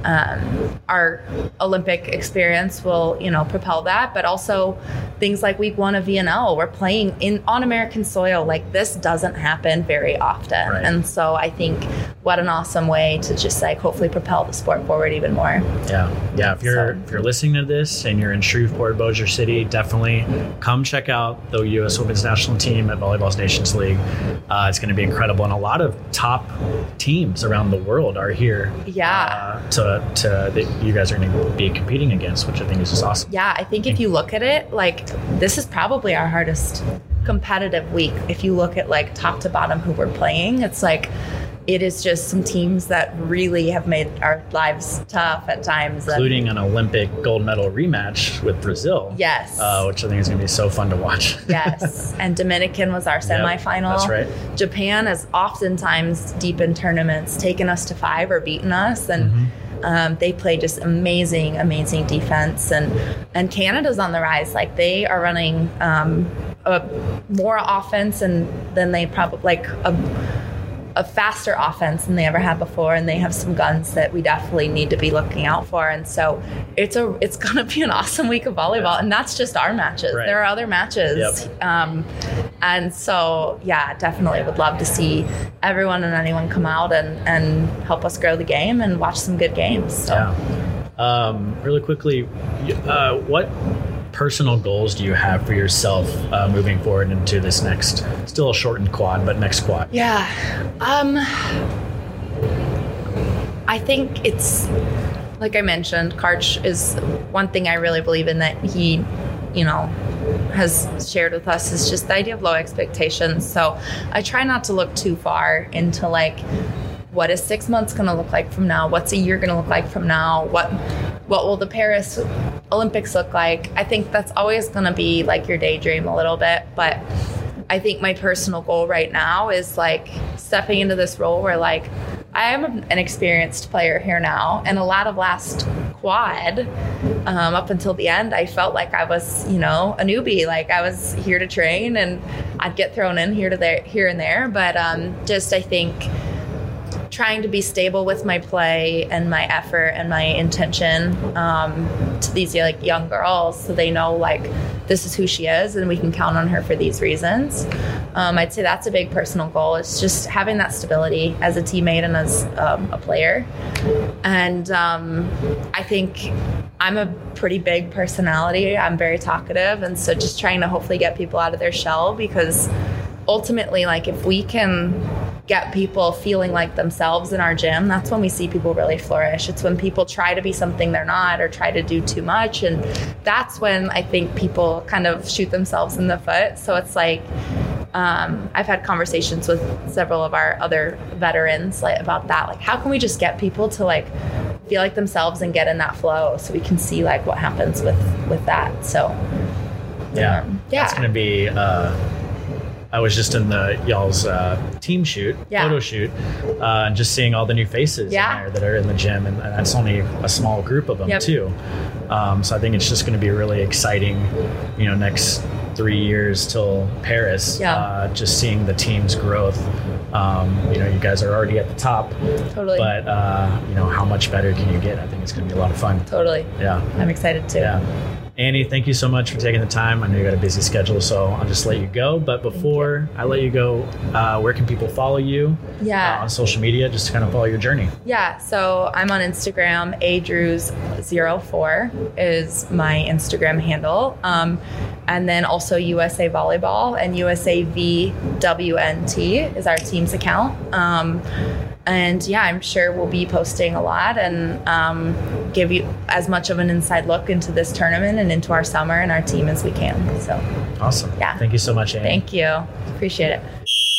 G: um, our Olympic experience will, you know, propel that. But also things like week one of V N L, we're playing in on American soil. Like this doesn't happen very often.
F: Right.
G: And so I think what an awesome way to just like hopefully propel the sport forward even more.
F: Yeah. Yeah. If you're,
G: So.
F: if you're listening to this and you're in Shreveport, Bossier City, definitely come check out the U S Women's National Team at Volleyball's Nations League. Uh, it's going to be incredible. And a lot of top teams around the world are here.
G: Yeah.
F: Uh, to, to, that you guys are going to be competing against, which I think is just awesome.
G: Yeah, I think if you look at it, like this is probably our hardest competitive week. If you look at like top to bottom who we're playing, it's like it is just some teams that really have made our lives tough at times.
F: Including an Olympic gold medal rematch with Brazil.
G: Yes.
F: Uh, which I think is going to be so fun to watch.
G: Yes. And Dominican was our semifinal.
F: Yep, that's right.
G: Japan has oftentimes deep in tournaments taken us to five or beaten us. And mm-hmm. Um, they play just amazing, amazing defense, and and Canada's on the rise. Like they are running um, a more offense and than they probably like a, a faster offense than they ever had before, and they have some guns that we definitely need to be looking out for. And so it's a it's gonna be an awesome week of volleyball, and that's just our matches.
F: Right.
G: There are other matches,
F: yep. um,
G: and so yeah, definitely would love to see everyone and anyone come out and and help us grow the game and watch some good games. So.
F: Yeah. Um, really quickly, uh, what personal goals do you have for yourself uh, moving forward into this next, still a shortened quad, but next quad?
G: Yeah. Um, I think it's, like I mentioned, Karch is one thing I really believe in that he, you know, has shared with us is just the idea of low expectations. So I try not to look too far into like, what is six months going to look like from now? What's a year going to look like from now? What what will the Paris Olympics look like? I think that's always going to be like your daydream a little bit. But I think my personal goal right now is like stepping into this role where like I am an experienced player here now. And a lot of last quad, um, up until the end, I felt like I was, you know, a newbie. Like I was here to train and I'd get thrown in here to there, here and there. But um, just I think trying to be stable with my play and my effort and my intention um, to these like young girls so they know like this is who she is and we can count on her for these reasons. Um, I'd say that's a big personal goal. It's just having that stability as a teammate and as um, a player. And um, I think I'm a pretty big personality. I'm very talkative. And so just trying to hopefully get people out of their shell, because ultimately, like if we can get people feeling like themselves in our gym, that's when we see people really flourish. It's when people try to be something they're not or try to do too much. And that's when I think people kind of shoot themselves in the foot. So it's like, um, I've had conversations with several of our other veterans like, about that. Like, how can we just get people to like feel like themselves and get in that flow so we can see like what happens with, with that. So
F: yeah,
G: um, yeah.
F: That's going to be, uh, I was just in the y'all's uh, team shoot,
G: yeah.
F: photo shoot, uh, and just seeing all the new faces
G: yeah.
F: in there that are in the gym, and, and that's only a small group of them
G: yep.
F: too. Um, so I think it's just going to be really exciting, you know, next three years till Paris.
G: Yeah.
F: Uh, just seeing the team's growth. Um, you know, you guys are already at the top.
G: Totally.
F: But uh, you know, how much better can you get? I think it's going to be a lot of fun.
G: Totally.
F: Yeah.
G: I'm excited too.
F: Yeah. Annie, thank you so much for taking the time. I know you got a busy schedule, so I'll just let you go. But before I let you go, uh, where can people follow you
G: yeah.
F: uh, on social media, just to kind of follow your journey?
G: Yeah, so I'm on Instagram. a drews zero four is my Instagram handle. Um, and then also U S A Volleyball and U S A V W N T is our team's account. Um, And yeah, I'm sure we'll be posting a lot and um, give you as much of an inside look into this tournament and into our summer and our team as we can. So
F: awesome.
G: Yeah.
F: Thank you so much, Annie.
G: Thank you. Appreciate it.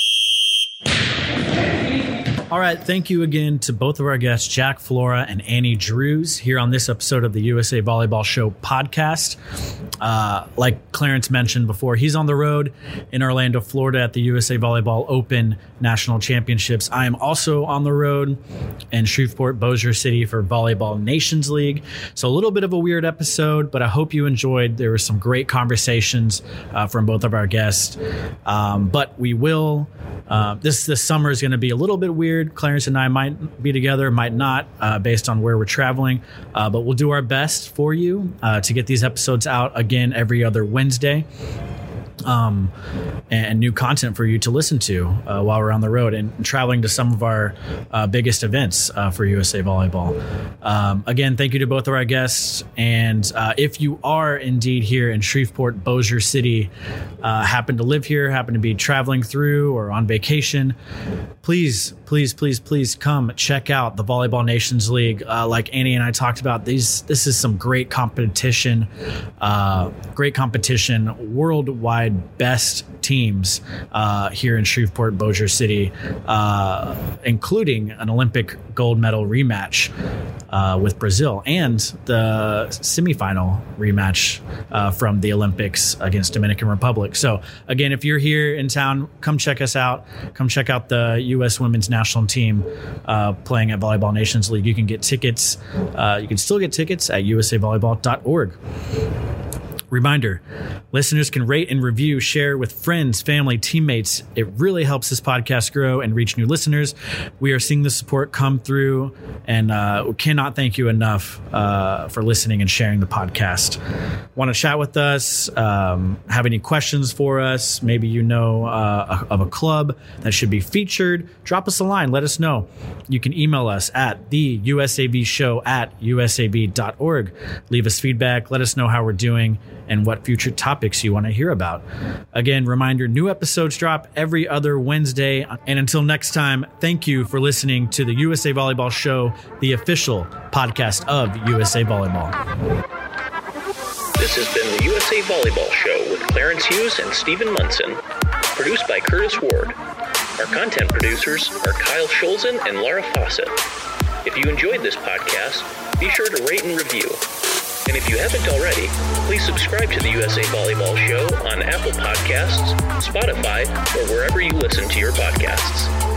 F: All right, thank you again to both of our guests, Jack Flora and Annie Drews, here on this episode of the U S A Volleyball Show podcast. Uh, like Clarence mentioned before, he's on the road in Orlando, Florida at the U S A Volleyball Open National Championships. I am also on the road in Shreveport, Bossier City for Volleyball Nations League. So a little bit of a weird episode, but I hope you enjoyed. There were some great conversations uh, from both of our guests. Um, but we will, uh, this, this summer is going to be a little bit weird. Clarence and I might be together, might not, uh, based on where we're traveling. Uh, but we'll do our best for you uh, to get these episodes out again every other Wednesday. um, and new content for you to listen to uh, while we're on the road and traveling to some of our uh, biggest events uh, for U S A Volleyball. Um, again, thank you to both of our guests. And uh, if you are indeed here in Shreveport, Bossier City, uh, happen to live here, happen to be traveling through or on vacation, please, please, please, please come check out the Volleyball Nations League. Uh, like Annie and I talked about, these this is some great competition, uh, great competition, worldwide best teams uh, here in Shreveport, Bossier City, uh, including an Olympic gold medal rematch uh, with Brazil and the semifinal rematch uh, from the Olympics against Dominican Republic. So again, if you're here in town, come check us out. Come check out the U S women's national team uh, playing at Volleyball Nations League. You can get tickets. Uh, you can still get tickets at u s a volleyball dot org. Reminder, listeners can rate and review, share with friends, family, teammates. It really helps this podcast grow and reach new listeners. We are seeing the support come through, and uh, we cannot thank you enough uh, for listening and sharing the podcast. Want to chat with us? Um, have any questions for us? Maybe you know uh, of a club that should be featured. Drop us a line. Let us know. You can email us at the U S A V show at u s a v dot org. Leave us feedback. Let us know how we're doing and what future topics you want to hear about. Again, reminder, new episodes drop every other Wednesday. And until next time, thank you for listening to the U S A Volleyball Show, the official podcast of U S A Volleyball.
C: This has been the U S A Volleyball Show with Clarence Hughes and Stephen Munson, produced by Curtis Ward. Our content producers are Kyle Scholzen and Laura Fawcett. If you enjoyed this podcast, be sure to rate and review. And if you haven't already, please subscribe to the U S A Volleyball Show on Apple Podcasts, Spotify, or wherever you listen to your podcasts.